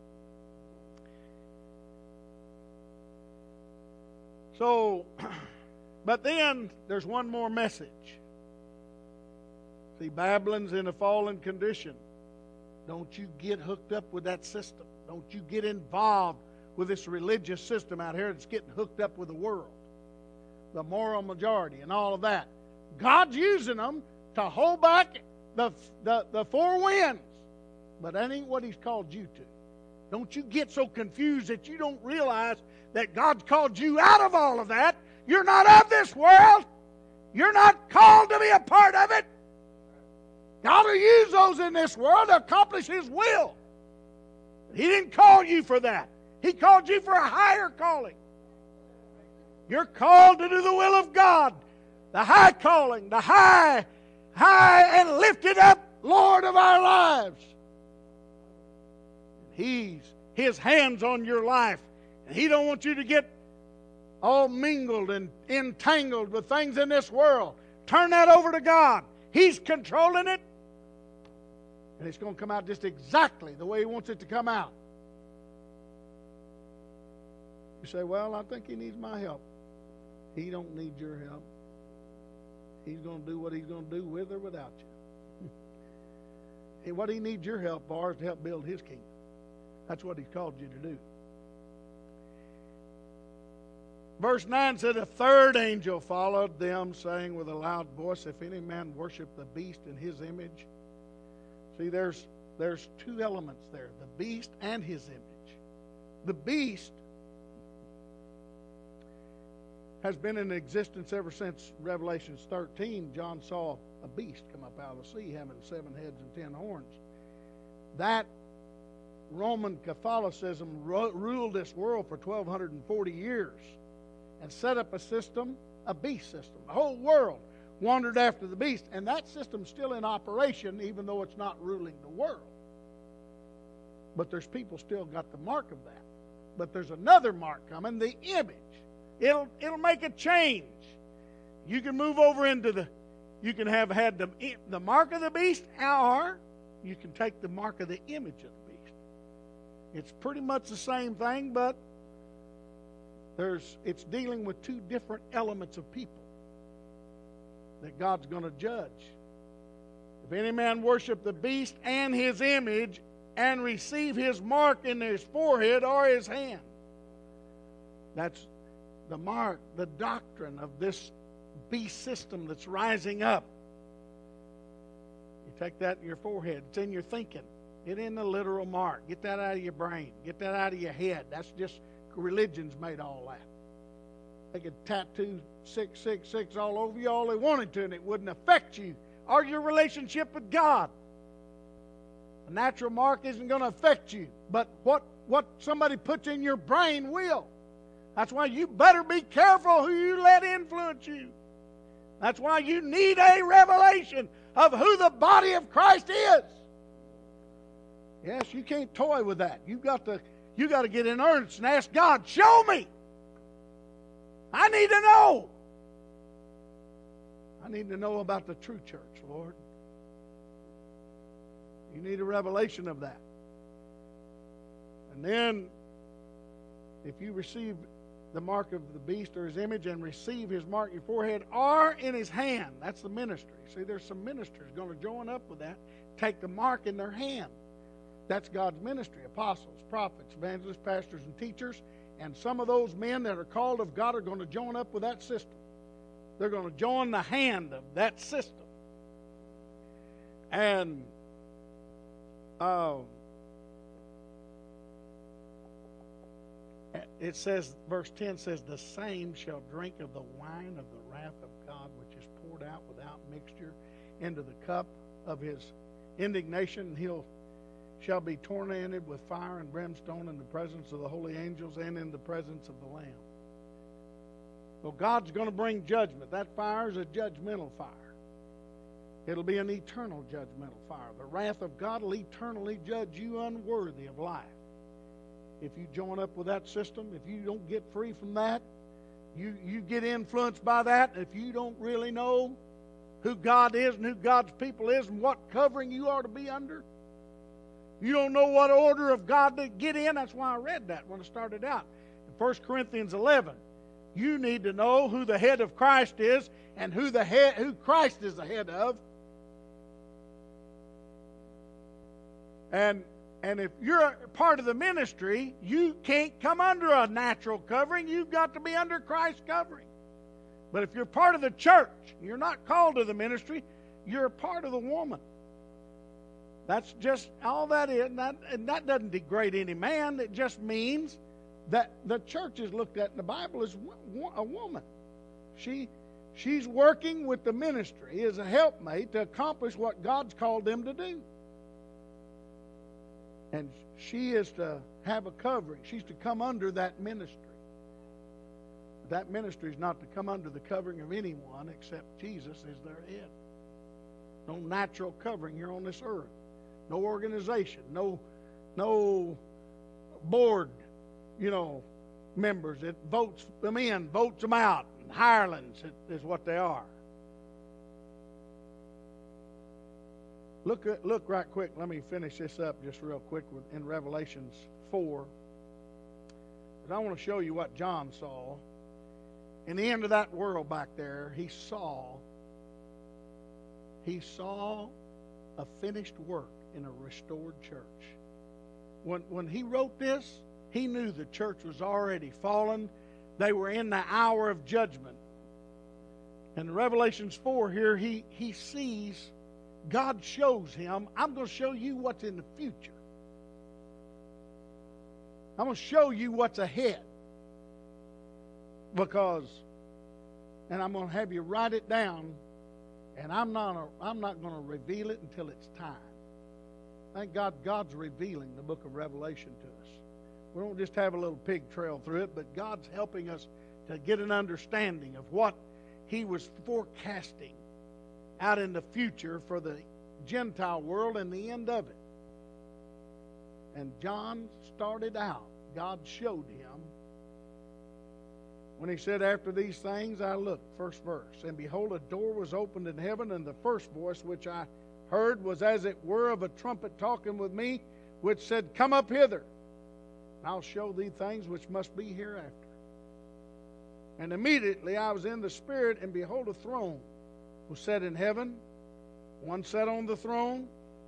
So, but then there's one more message. See, Babylon's in a fallen condition. Don't you get hooked up with that system. Don't you get involved with this religious system out here that's getting hooked up with the world. The moral majority and all of that. God's using them to hold back the, the, the four winds. But that ain't what He's called you to. Don't you get so confused that you don't realize that God's called you out of all of that. You're not of this world. You're not called to be a part of it. God will use those in this world to accomplish His will. He didn't call you for that. He called you for a higher calling. You're called to do the will of God. The high calling, the high, high and lifted up Lord of our lives. He's His hands on your life. And He don't want you to get all mingled and entangled with things in this world. Turn that over to God. He's controlling it. And it's going to come out just exactly the way He wants it to come out. You say, well, I think he needs my help. He don't need your help. He's going to do what He's going to do with or without you. And what He needs your help for is to help build His kingdom. That's what He's called you to do. Verse nine said, a third angel followed them, saying with a loud voice, if any man worship the beast in his image. See, there's, there's two elements there, the beast and his image. The beast has been in existence ever since Revelation thirteen. John saw a beast come up out of the sea having seven heads and ten horns. That Roman Catholicism ru- ruled this world for twelve forty years and set up a system, a beast system. The whole world wandered after the beast, and that system's still in operation even though it's not ruling the world. But there's people still got the mark of that. But there's another mark coming, the image. It'll, it'll make a change. You can move over into the, you can have had the, the mark of the beast, or you can take the mark of the image of the beast. It's pretty much the same thing, but there's it's dealing with two different elements of people that God's going to judge. If any man worship the beast and his image and receive his mark in his forehead or his hand. That's the mark, the doctrine of this beast system that's rising up. You take that in your forehead. It's in your thinking. Get in the literal mark. Get that out of your brain. Get that out of your head. That's just, religion's made all that. They could tattoo six six six all over you all they wanted to, and it wouldn't affect you or your relationship with God. A natural mark isn't going to affect you, but what, what somebody puts in your brain will. That's why you better be careful who you let influence you. That's why you need a revelation of who the body of Christ is. Yes, you can't toy with that. You've got to, you got to get in earnest and ask God, show me. I need to know. I need to know about the true church, Lord. You need a revelation of that. And then, if you receive the mark of the beast or his image and receive his mark in your forehead or in his hand. That's the ministry. See, there's some ministers going to join up with that, take the mark in their hand. That's God's ministry. Apostles, prophets, evangelists, pastors, and teachers. And some of those men that are called of God are going to join up with that system. They're going to join the hand of that system. And uh, it says, verse ten says, the same shall drink of the wine of the wrath of God, which is poured out without mixture into the cup of his indignation. And he'll shall be tormented with fire and brimstone in the presence of the holy angels and in the presence of the Lamb. Well, God's going to bring judgment. That fire is a judgmental fire. It'll be an eternal judgmental fire. The wrath of God will eternally judge you unworthy of life. If you join up with that system, if you don't get free from that, you, you get influenced by that, if you don't really know who God is and who God's people is and what covering you are to be under, you don't know what order of God to get in. That's why I read that when I started out. In First Corinthians eleven, you need to know who the head of Christ is and who the head, who Christ is the head of. And and if you're part of the ministry, you can't come under a natural covering. You've got to be under Christ's covering. But if you're part of the church, you're not called to the ministry, you're a part of the woman. That's just all that is. And that, and that doesn't degrade any man. It just means that the church is looked at in the Bible as a woman. She, she's working with the ministry as a helpmate to accomplish what God's called them to do. And she is to have a covering. She's to come under that ministry. That ministry is not to come under the covering of anyone except Jesus is their head. No natural covering here on this earth. No organization. No, no board, you know, members that votes them in, votes them out. And hirelings is what they are. Look, at, look right quick. Let me finish this up just real quick in Revelations four. Because I want to show you what John saw. In the end of that world back there, he saw, he saw a finished work in a restored church. When, when he wrote this, he knew the church was already fallen. They were in the hour of judgment. And in Revelations four here, he, he sees, God shows him, I'm going to show you what's in the future. I'm going to show you what's ahead. Because, and I'm going to have you write it down, and I'm not, a, I'm not going to reveal it until it's time. Thank God God's revealing the book of Revelation to us. We don't just have a little pig trail through it, but God's helping us to get an understanding of what he was forecasting out in the future for the Gentile world and the end of it. And John started out, God showed him, when he said, after these things I looked, first verse, and behold, a door was opened in heaven, and the first voice which I heard was as it were of a trumpet talking with me, which said, come up hither, and I'll show thee things which must be hereafter. And immediately I was in the Spirit, and behold, a throne was set in heaven, one sat on the throne,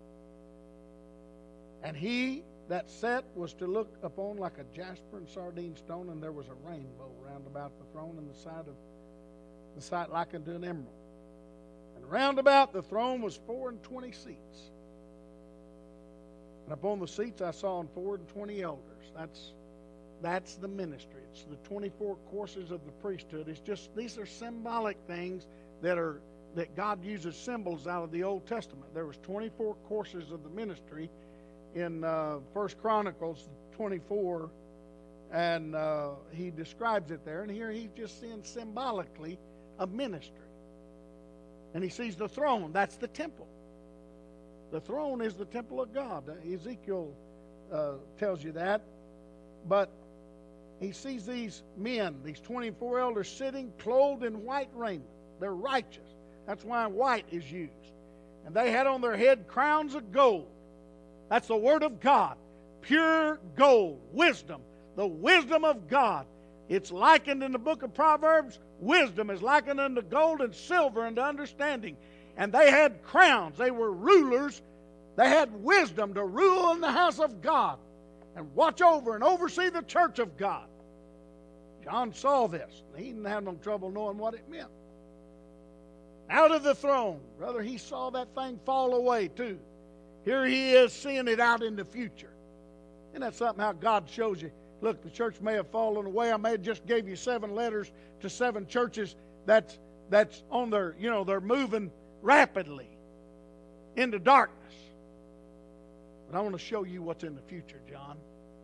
and he that sat was to look upon like a jasper and sardine stone, and there was a rainbow round about the throne, and the side of the sight like unto an emerald. And round about the throne was four and twenty seats. And upon the seats I saw and four and twenty elders. That's that's the ministry. It's the twenty-four courses of the priesthood. It's just these are symbolic things that are that God uses symbols out of the Old Testament. There was twenty-four courses of the ministry in uh, First Chronicles twenty-four, and uh, he describes it there. And here he's just seeing symbolically a ministry. And he sees the throne. That's the temple. The throne is the temple of God. Ezekiel uh, tells you that. But he sees these men, these twenty-four elders sitting clothed in white raiment. They're righteous. That's why white is used. And they had on their head crowns of gold. That's the word of God. Pure gold. Wisdom. The wisdom of God. It's likened in the book of Proverbs, wisdom is likened unto gold and silver and understanding. And they had crowns. They were rulers. They had wisdom to rule in the house of God and watch over and oversee the church of God. John saw this. He didn't have no trouble knowing what it meant. Out of the throne. Brother, he saw that thing fall away too. Here he is seeing it out in the future. Isn't that something how God shows you? Look, the church may have fallen away. I may have just gave you seven letters to seven churches that's, that's on their, you know, they're moving rapidly into darkness. But I want to show you what's in the future, John.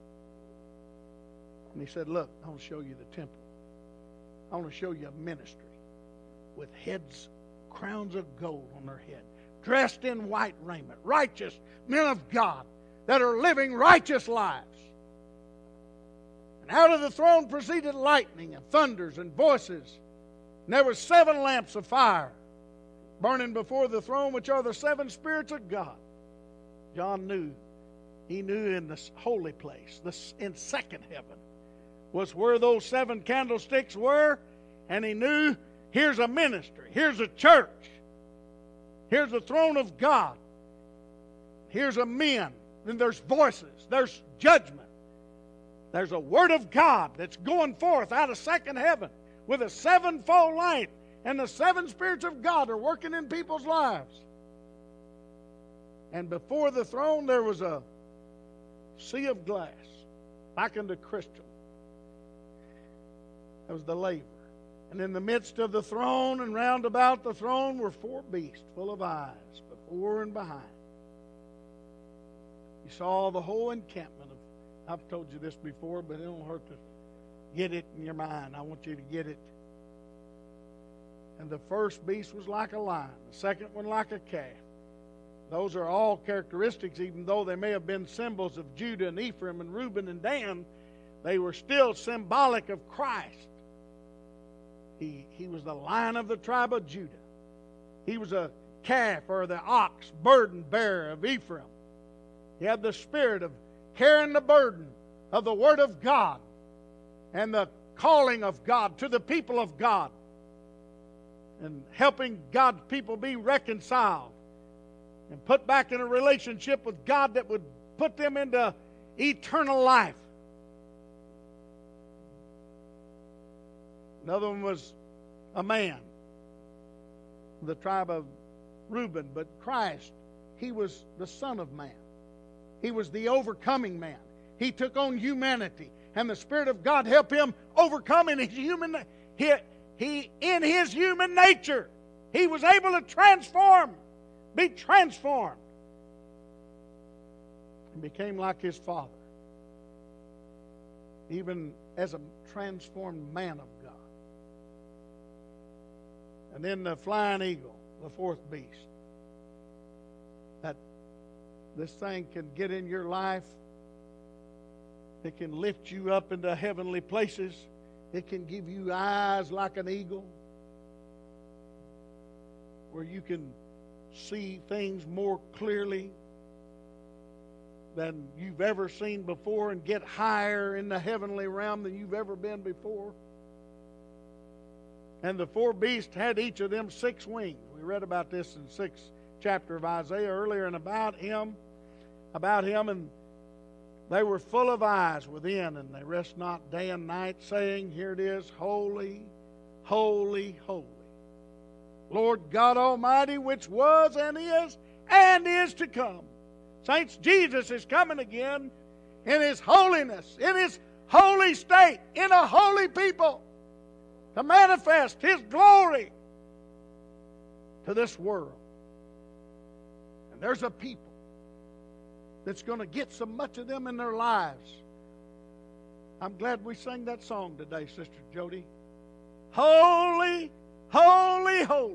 And he said, look, I want to show you the temple. I want to show you a ministry with heads, crowns of gold on their head, dressed in white raiment, righteous men of God that are living righteous lives. And out of the throne proceeded lightning and thunders and voices. And there were seven lamps of fire burning before the throne, which are the seven spirits of God. John knew. He knew in the holy place, this in second heaven, was where those seven candlesticks were. And he knew here's a ministry. Here's a church. Here's the throne of God. Here's a men. Then there's voices. There's judgment. There's a word of God that's going forth out of second heaven with a sevenfold light. And the seven spirits of God are working in people's lives. And before the throne there was a sea of glass, like unto crystal. That was the laver. And in the midst of the throne and round about the throne were four beasts full of eyes, before and behind. You saw the whole encampment of, I've told you this before, but it don't hurt to get it in your mind. I want you to get it. And the first beast was like a lion, the second one like a calf. Those are all characteristics, even though they may have been symbols of Judah and Ephraim and Reuben and Dan, they were still symbolic of Christ. He, he was the lion of the tribe of Judah. He was a calf or the ox, burden bearer of Ephraim. He had the spirit of carrying the burden of the Word of God and the calling of God to the people of God and helping God's people be reconciled and put back in a relationship with God that would put them into eternal life. Another one was a man, the tribe of Reuben, but Christ, he was the Son of Man. He was the overcoming man. He took on humanity, and the Spirit of God helped him overcome in his human he, he in his human nature. He was able to transform, be transformed, and became like his Father, even as a transformed man of God. And then the flying eagle, the fourth beast. That this thing can get in your life. It can lift you up into heavenly places. It can give you eyes like an eagle, where you can see things more clearly than you've ever seen before and get higher in the heavenly realm than you've ever been before. And the four beasts had each of them six wings. We read about this in the sixth chapter of Isaiah earlier, and about him, about him, and they were full of eyes within, and they rest not day and night, saying, here it is, holy, holy, holy, Lord God Almighty, which was and is and is to come. Saints, Jesus is coming again in His holiness, in His holy state, in a holy people, to manifest His glory to this world. And there's a people that's going to get so much of them in their lives. I'm glad we sang that song today, Sister Jody. Holy, holy, holy.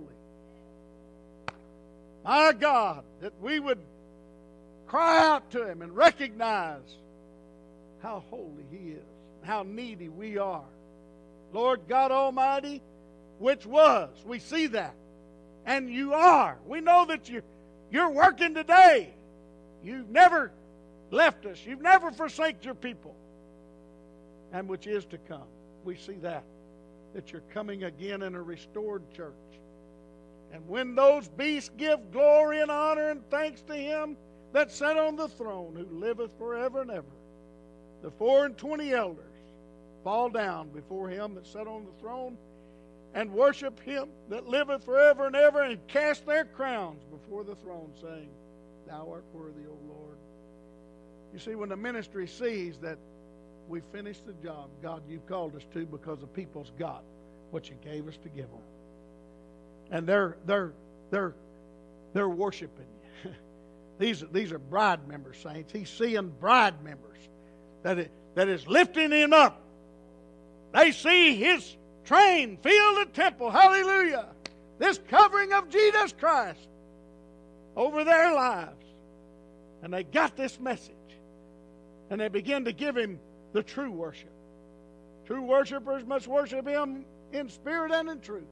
My God, that we would cry out to Him and recognize how holy He is, how needy we are. Lord God Almighty, which was, we see that. And you are. We know that you're, you're working today. You've never left us. You've never forsaken your people. And which is to come. we see that, that you're coming again in a restored church. And when those beasts give glory and honor and thanks to him that sat on the throne, who liveth forever and ever, the four and twenty elders fall down before him that sat on the throne and worship him that liveth forever and ever, and cast their crowns before the throne, saying, Thou art worthy, O Lord. You see, when the ministry sees that we finished the job God you've called us to, because the people's got what you gave us to give them, and they're they're they're they're worshiping you. these these are bride members, saints. He's seeing bride members that it, that is lifting him up. They see his train fill the temple. Hallelujah! This covering of Jesus Christ over their lives, and they got this message, and they begin to give him the true worship. True worshipers must worship him in spirit and in truth.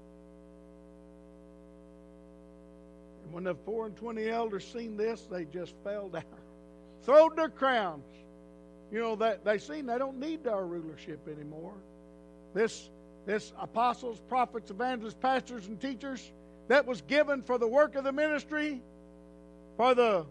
And when the four and twenty elders seen this, they just fell down, throwed their crowns. You know, that they seen they don't need our rulership anymore. This, this apostles, prophets, evangelists, pastors, and teachers that was given for the work of the ministry, for the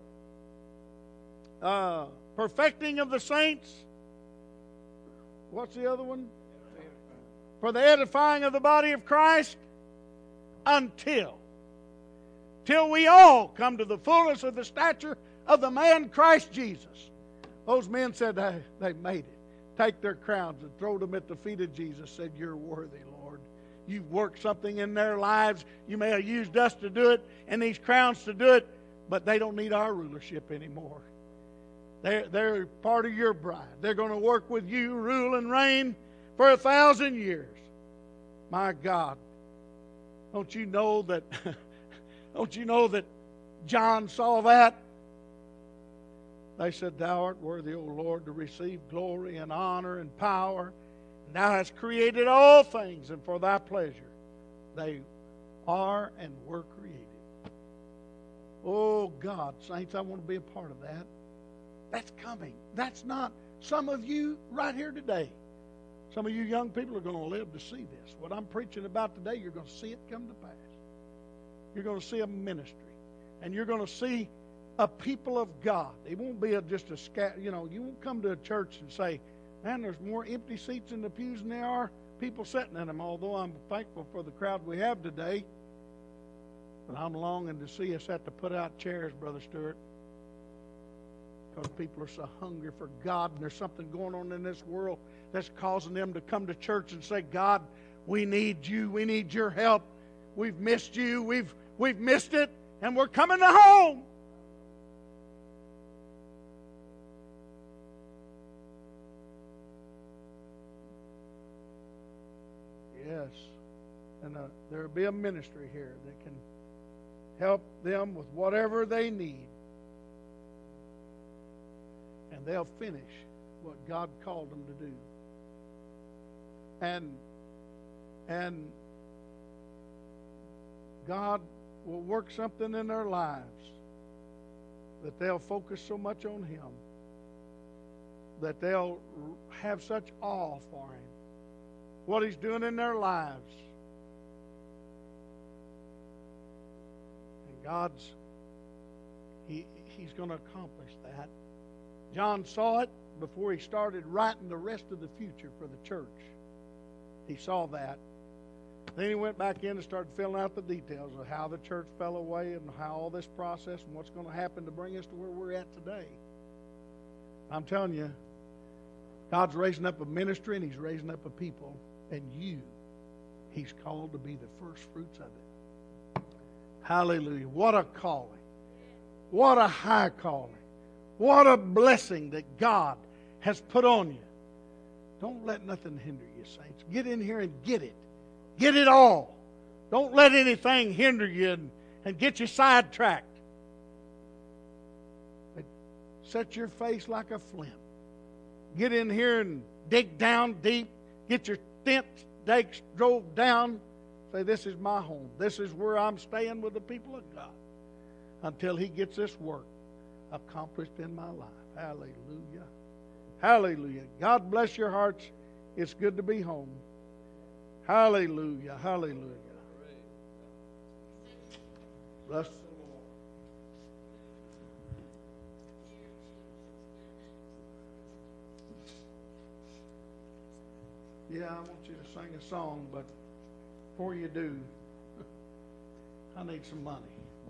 uh, perfecting of the saints. What's the other one? For the edifying of the body of Christ, until till we all come to the fullness of the stature of the man Christ Jesus. Those men said they, they made it. Take their crowns and throw them at the feet of Jesus. Said, You're worthy, Lord. You've worked something in their lives. You may have used us to do it and these crowns to do it, but they don't need our rulership anymore. They're, they're part of your bride. They're going to work with you, rule and reign for a thousand years. My God. Don't you know that don't you know that John saw that? They said, Thou art worthy, O Lord, to receive glory and honor and power. And Thou hast created all things, and for Thy pleasure they are and were created. Oh God, saints, I want to be a part of that. That's coming. That's not some of you right here today. Some of you young people are going to live to see this. What I'm preaching about today, you're going to see it come to pass. You're going to see a ministry. And you're going to see a people of God. It won't be a, just a scat. You know, you won't come to a church and say, man, there's more empty seats in the pews than there are people sitting in them. Although I'm thankful for the crowd we have today. But I'm longing to see us have to put out chairs, Brother Stewart. Because people are so hungry for God, and there's something going on in this world that's causing them to come to church and say, God, we need you. We need your help. We've missed you. We've, we've missed it, and we're coming to home. Yes. And uh, there will be a ministry here that can help them with whatever they need. And they'll finish what God called them to do. And, and God will work something in their lives that they'll focus so much on Him that they'll have such awe for Him, what He's doing in their lives. And God's, he, He's going to accomplish that. John saw it before he started writing the rest of the future for the church. He saw that. Then he went back in and started filling out the details of how the church fell away and how all this process and what's going to happen to bring us to where we're at today. I'm telling you, God's raising up a ministry and He's raising up a people, and you, He's called to be the first fruits of it. Hallelujah. What a calling. What a high calling. What a blessing that God has put on you. Don't let nothing hinder you, saints. Get in here and get it. Get it all. Don't let anything hinder you and, and get you sidetracked. But set your face like a flint. Get in here and dig down deep. Get your tent stakes drove down. Say, this is my home. This is where I'm staying with the people of God until He gets this work accomplished in my life. Hallelujah. Hallelujah. God bless your hearts. It's good to be home. Hallelujah. Hallelujah. Bless the Lord. Yeah, I want you to sing a song, but before you do, I need some money.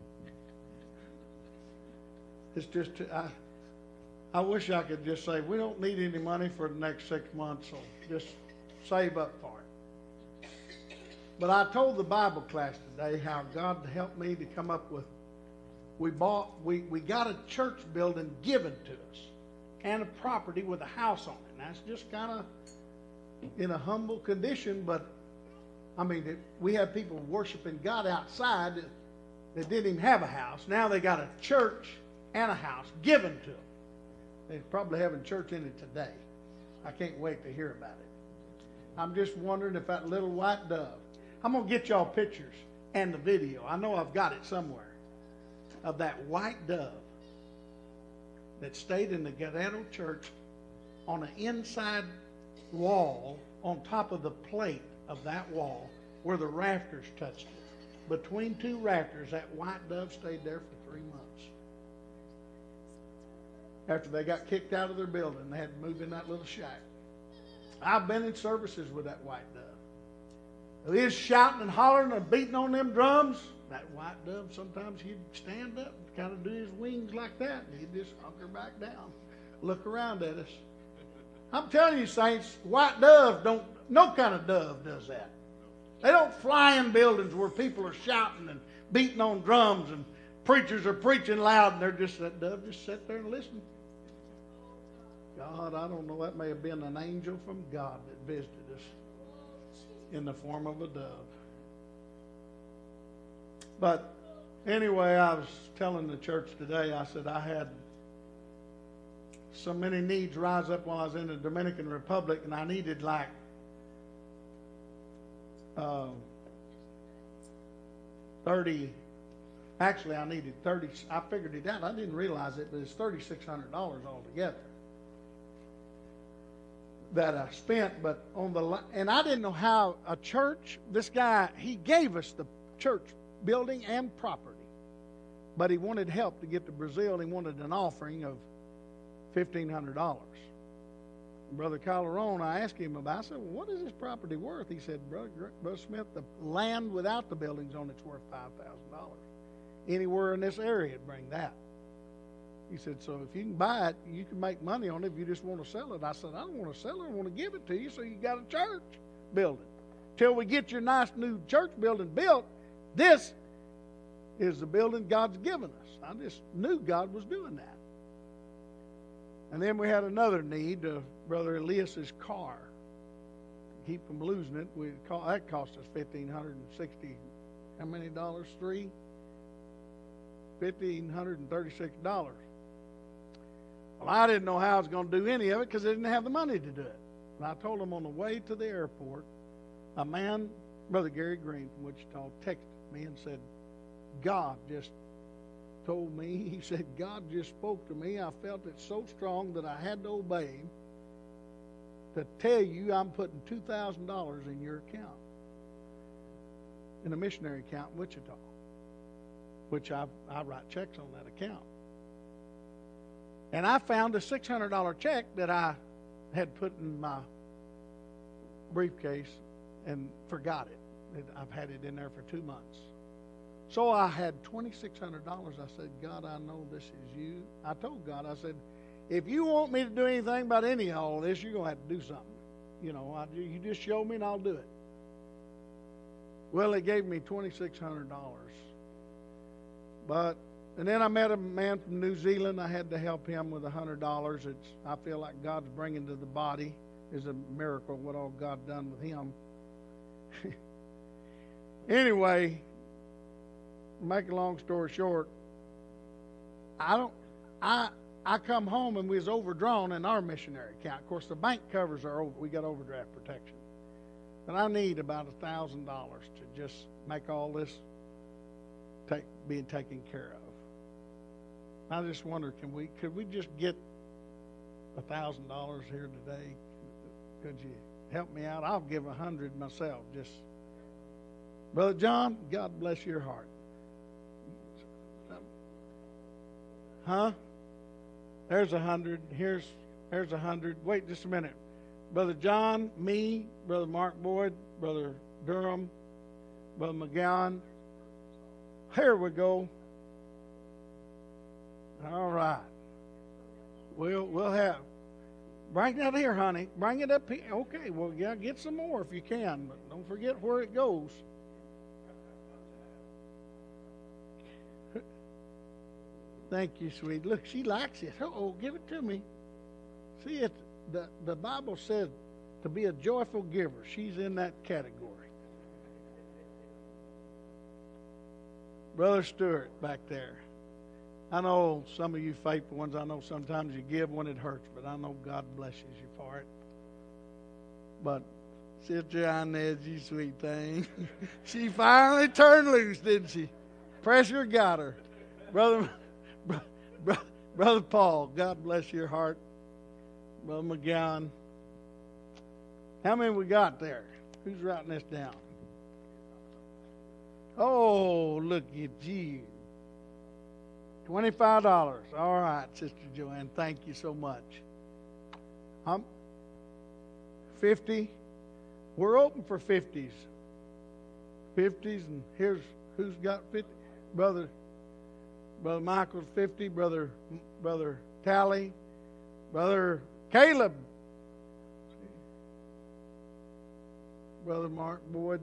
It's just, I, I wish I could just say, we don't need any money for the next six months, so just save up for it. But I told the Bible class today how God helped me to come up with, we bought, we, we got a church building given to us and a property with a house on it. And that's just kind of in a humble condition, but I mean, it, we have people worshiping God outside that, that didn't even have a house. Now they got a church and a house given to them. They're probably having church in it today. I can't wait to hear about it. I'm just wondering if that little white dove, I'm going to get y'all pictures and the video. I know I've got it somewhere of that white dove that stayed in the Guerrero church on an inside wall on top of the plate of that wall where the rafters touched it. Between two rafters, that white dove stayed there for three months. After they got kicked out of their building, they had to move in that little shack. I've been in services with that white dove. He was shouting and hollering and beating on them drums. That white dove, sometimes he'd stand up and kind of do his wings like that, and he'd just hunker back down, look around at us. I'm telling you, saints, white dove don't, no kind of dove does that. They don't fly in buildings where people are shouting and beating on drums and preachers are preaching loud and they're just, that dove just sit there and listen. God, I don't know, that may have been an angel from God that visited us in the form of a dove. But anyway, I was telling the church today, I said I had so many needs rise up while I was in the Dominican Republic, and I needed like uh, thirty, actually I needed thirty, I figured it out, I didn't realize it, but it's thirty-six hundred dollars altogether that I spent, but on the, and I didn't know how a church, this guy, he gave us the church building and property, but he wanted help to get to Brazil. He wanted an offering of fifteen hundred dollars. Brother Calderon, I asked him about, I said, well, what is this property worth? He said, Brother, Brother Smith, the land without the buildings on it's worth five thousand dollars. Anywhere in this area would bring that. He said, so if you can buy it, you can make money on it if you just want to sell it. I said, I don't want to sell it. I want to give it to you so you got a church building. Till we get your nice new church building built, this is the building God's given us. I just knew God was doing that. And then we had another need, uh, Brother Elias's car. To keep from losing it, we call, that cost us fifteen hundred and sixty. How many dollars? Three. Fifteen hundred and thirty-six dollars. Well, I didn't know how I was going to do any of it because I didn't have the money to do it. And I told him on the way to the airport, a man, Brother Gary Green from Wichita, texted me and said, God just told me, he said, God just spoke to me. I felt it so strong that I had to obey him to tell you I'm putting two thousand dollars in your account, in a missionary account in Wichita, which I, I write checks on that account. And I found a six hundred dollars check that I had put in my briefcase and forgot it. I've had it in there for two months. So I had twenty-six hundred dollars. I said, God, I know this is you. I told God, I said, if you want me to do anything about any of all this, you're going to have to do something. You know, I, you just show me and I'll do it. Well, they gave me twenty-six hundred dollars. But, and then I met a man from New Zealand. I had to help him with one hundred dollars. It's, I feel like God's bringing to the body is a miracle what all God done with him. Anyway, make a long story short, I don't, I, I come home and we was overdrawn in our missionary account. Of course, the bank covers our, over, we got overdraft protection. But I need about a thousand dollars to just make all this take, being taken care of. I just wonder, can we, could we just get a thousand dollars here today? Could you help me out. I'll give a hundred myself. Just, Brother John, God bless your heart. Huh? There's a hundred. Here's there's a hundred. Wait just a minute. Brother John, me, Brother Mark Boyd, Brother Durham, Brother McGowan. Here we go. All right. We'll we'll have. Bring that here, honey. Bring it up here. Okay. Well, yeah, get some more if you can, but don't forget where it goes. Thank you, sweet. Look, she likes it. Oh, give it to me. See, it. The the Bible says to be a joyful giver. She's in that category. Brother Stewart back there. I know some of you faithful ones, I know sometimes you give when it hurts, but I know God blesses you for it. But Sister Inez, you sweet thing. She finally turned loose, didn't she? Pressure got her. Brother, bro, bro, Brother Paul, God bless your heart. Brother McGowan. How many we got there? Who's writing this down? Oh, look at you. twenty-five dollars. All right, Sister Joanne. Thank you so much. Um, fifty. We're open for fifties. Fifties, and here's who's got fifty. Brother, Brother Michael's fifty. Brother, Brother Tally. Brother Caleb. Brother Mark Boyd.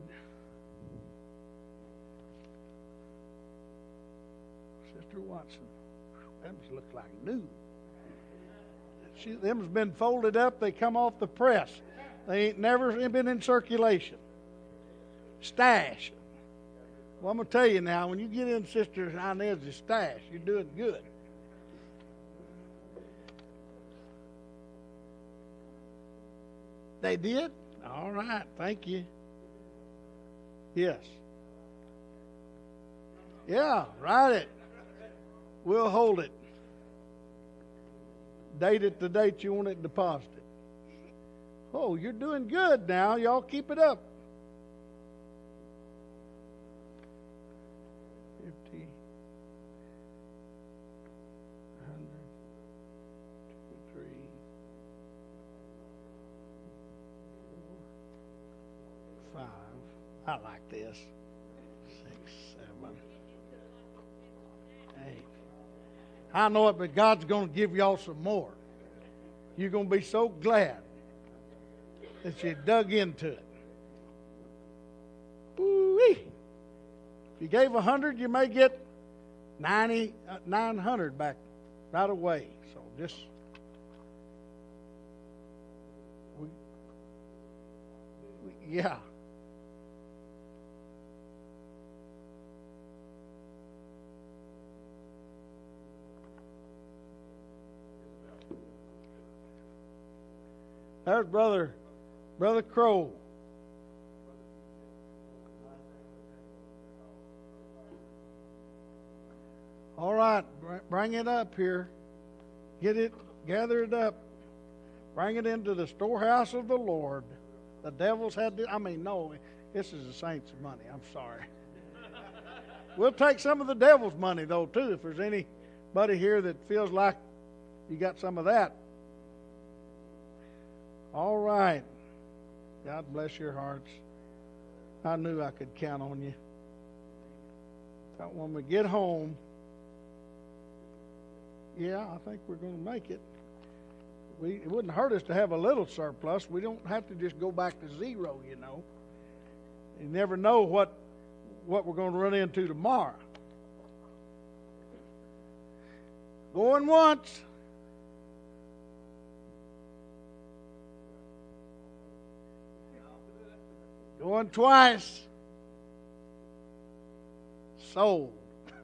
Sister Watson. Them look like new. She, them's been folded up. They come off the press. They ain't never been in circulation. Stash. Well, I'm going to tell you now, when you get in Sister Inez's stash, you're doing good. They did? All right. Thank you. Yes. Yeah, write it. We'll hold it. Date it the date you want it deposited. Oh, you're doing good now. Y'all keep it up. fifty, one hundred, two, three, four, five. I like this. Six, seven, eight. I know it, but God's going to give y'all some more. You're going to be so glad that you dug into it. Ooh-wee. If you gave a hundred, you may get ninety, uh, nine hundred back right away. So just we, we yeah. There's brother, brother Crow. All right, bring it up here. Get it, gather it up. Bring it into the storehouse of the Lord. The devil's had to, I mean, no, this is the saints' money. I'm sorry. We'll take some of the devil's money, though, too, if there's anybody here that feels like you got some of that. All right. God bless your hearts. I knew I could count on you. Thought when we get home, yeah, I think we're going to make it. We, it wouldn't hurt us to have a little surplus. We don't have to just go back to zero, you know. You never know what what we're going to run into tomorrow. Going once. Going twice. Sold.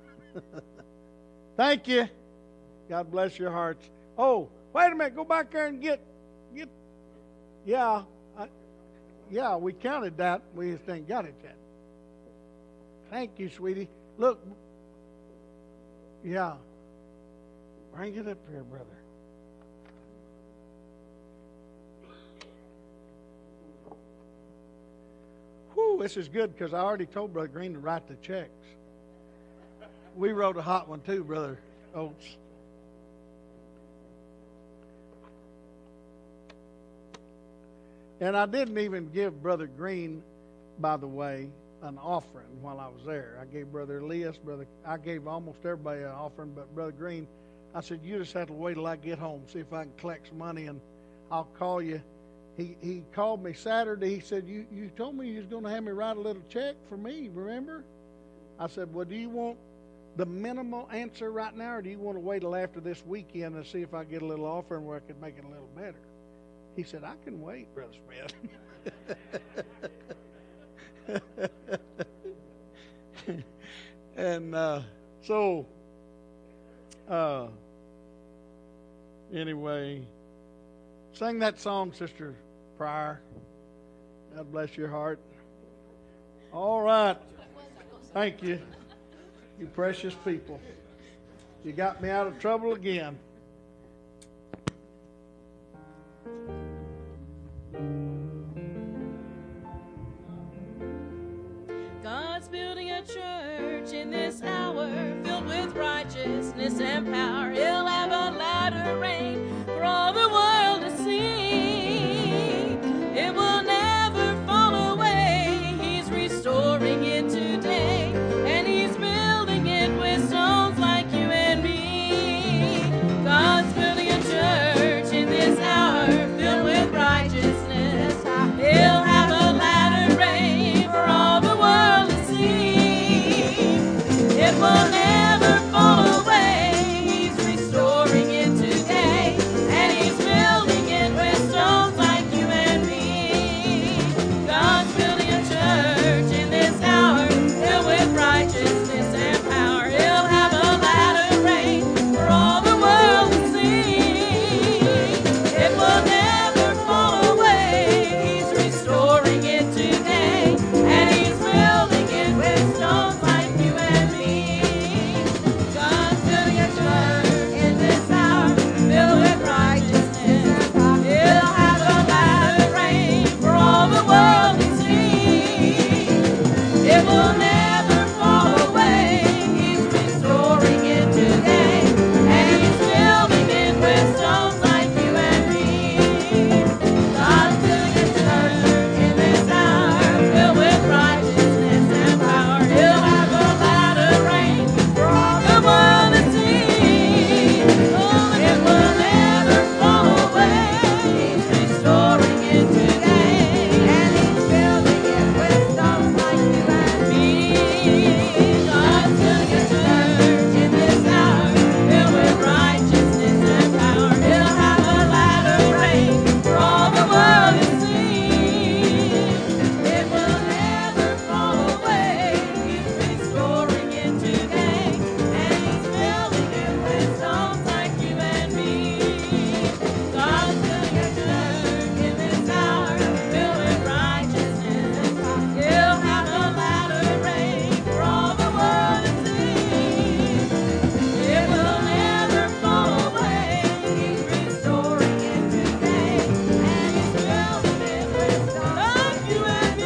Thank you. God bless your hearts. Oh, wait a minute. Go back there and get, get. Yeah, I, yeah. We counted that. We just ain't got it yet. Thank you, sweetie. Look. Yeah. Bring it up here, brother. Oh, this is good because I already told Brother Green to write the checks. We wrote a hot one too, Brother Oates. And I didn't even give Brother Green, by the way, an offering while I was there. I gave Brother Elias, Brother, I gave almost everybody an offering, but Brother Green, I said, you just have to wait till I get home, see if I can collect some money, and I'll call you. He he called me Saturday. He said, you, you told me you was going to have me write a little check for me, remember? I said, well, do you want the minimal answer right now, or do you want to wait till after this weekend and see if I get a little offering where I could make it a little better? He said, I can wait, Brother Smith. and uh, so, uh, anyway, sing that song, Sister Pryor. God bless your heart. All right. Thank you. You precious people. You got me out of trouble again. God's building a church in this hour, filled with righteousness and power. He'll have a latter rain for all the world to see. It will never fall away. He's restoring it today, and he's building it with stones like you and me. God's building a church in this hour, filled with righteousness. He'll have a latter rain for all the world to see. It will never fall away. He's restoring it today, and he's building it with stones like you and me. God's building a church in this hour, filled with righteousness and power. He'll have a latter rain for all the world to see. It will never fall away. He's restoring it today, and he's building it with stones like you and me. God's building a church in this hour, filled with righteousness and power. He'll have a latter rain for all the world to see. It will never fall away. He's restoring it today, and he's building it with stones like you and me. God's building a church in this hour, filled with righteousness and power. He'll have a latter rain for all the world to see. Oh, it will never fall away. He's restoring it today, and he's building it with stones like you and me. God's building a church in this hour, filled with righteousness and power. He'll have a latter rain for all the world to see. It will never fall away. He's restoring it today, and he's building it with stones like you and me. God's building a church in this hour, filled with righteousness and power. He'll have a latter rain for all the world to see. It will never fall away. He's restoring it today, and he's building it with stones like you and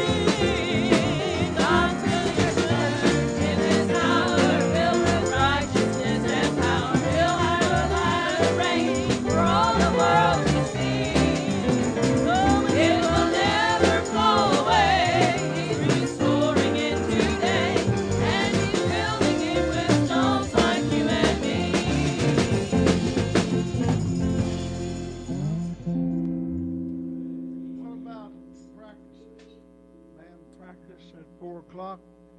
me. God's building a church in this hour, filled with righteousness and power. He'll have a latter rain for all the world to see. Oh, it will never fall away. He's restoring it today, and he's building it with stones like you and me. What about practices? Band practice at four o'clock.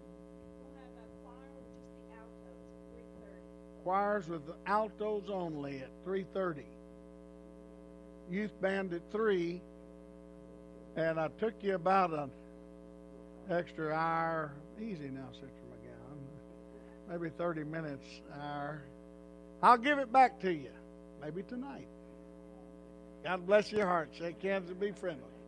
Choirs with the altos only at three thirty. Youth band at three. And I took you about an extra hour. Easy now, Sister McGowan. Maybe thirty minutes, hour. I'll give it back to you. Maybe tonight. God bless your heart. Shake hands and be friendly.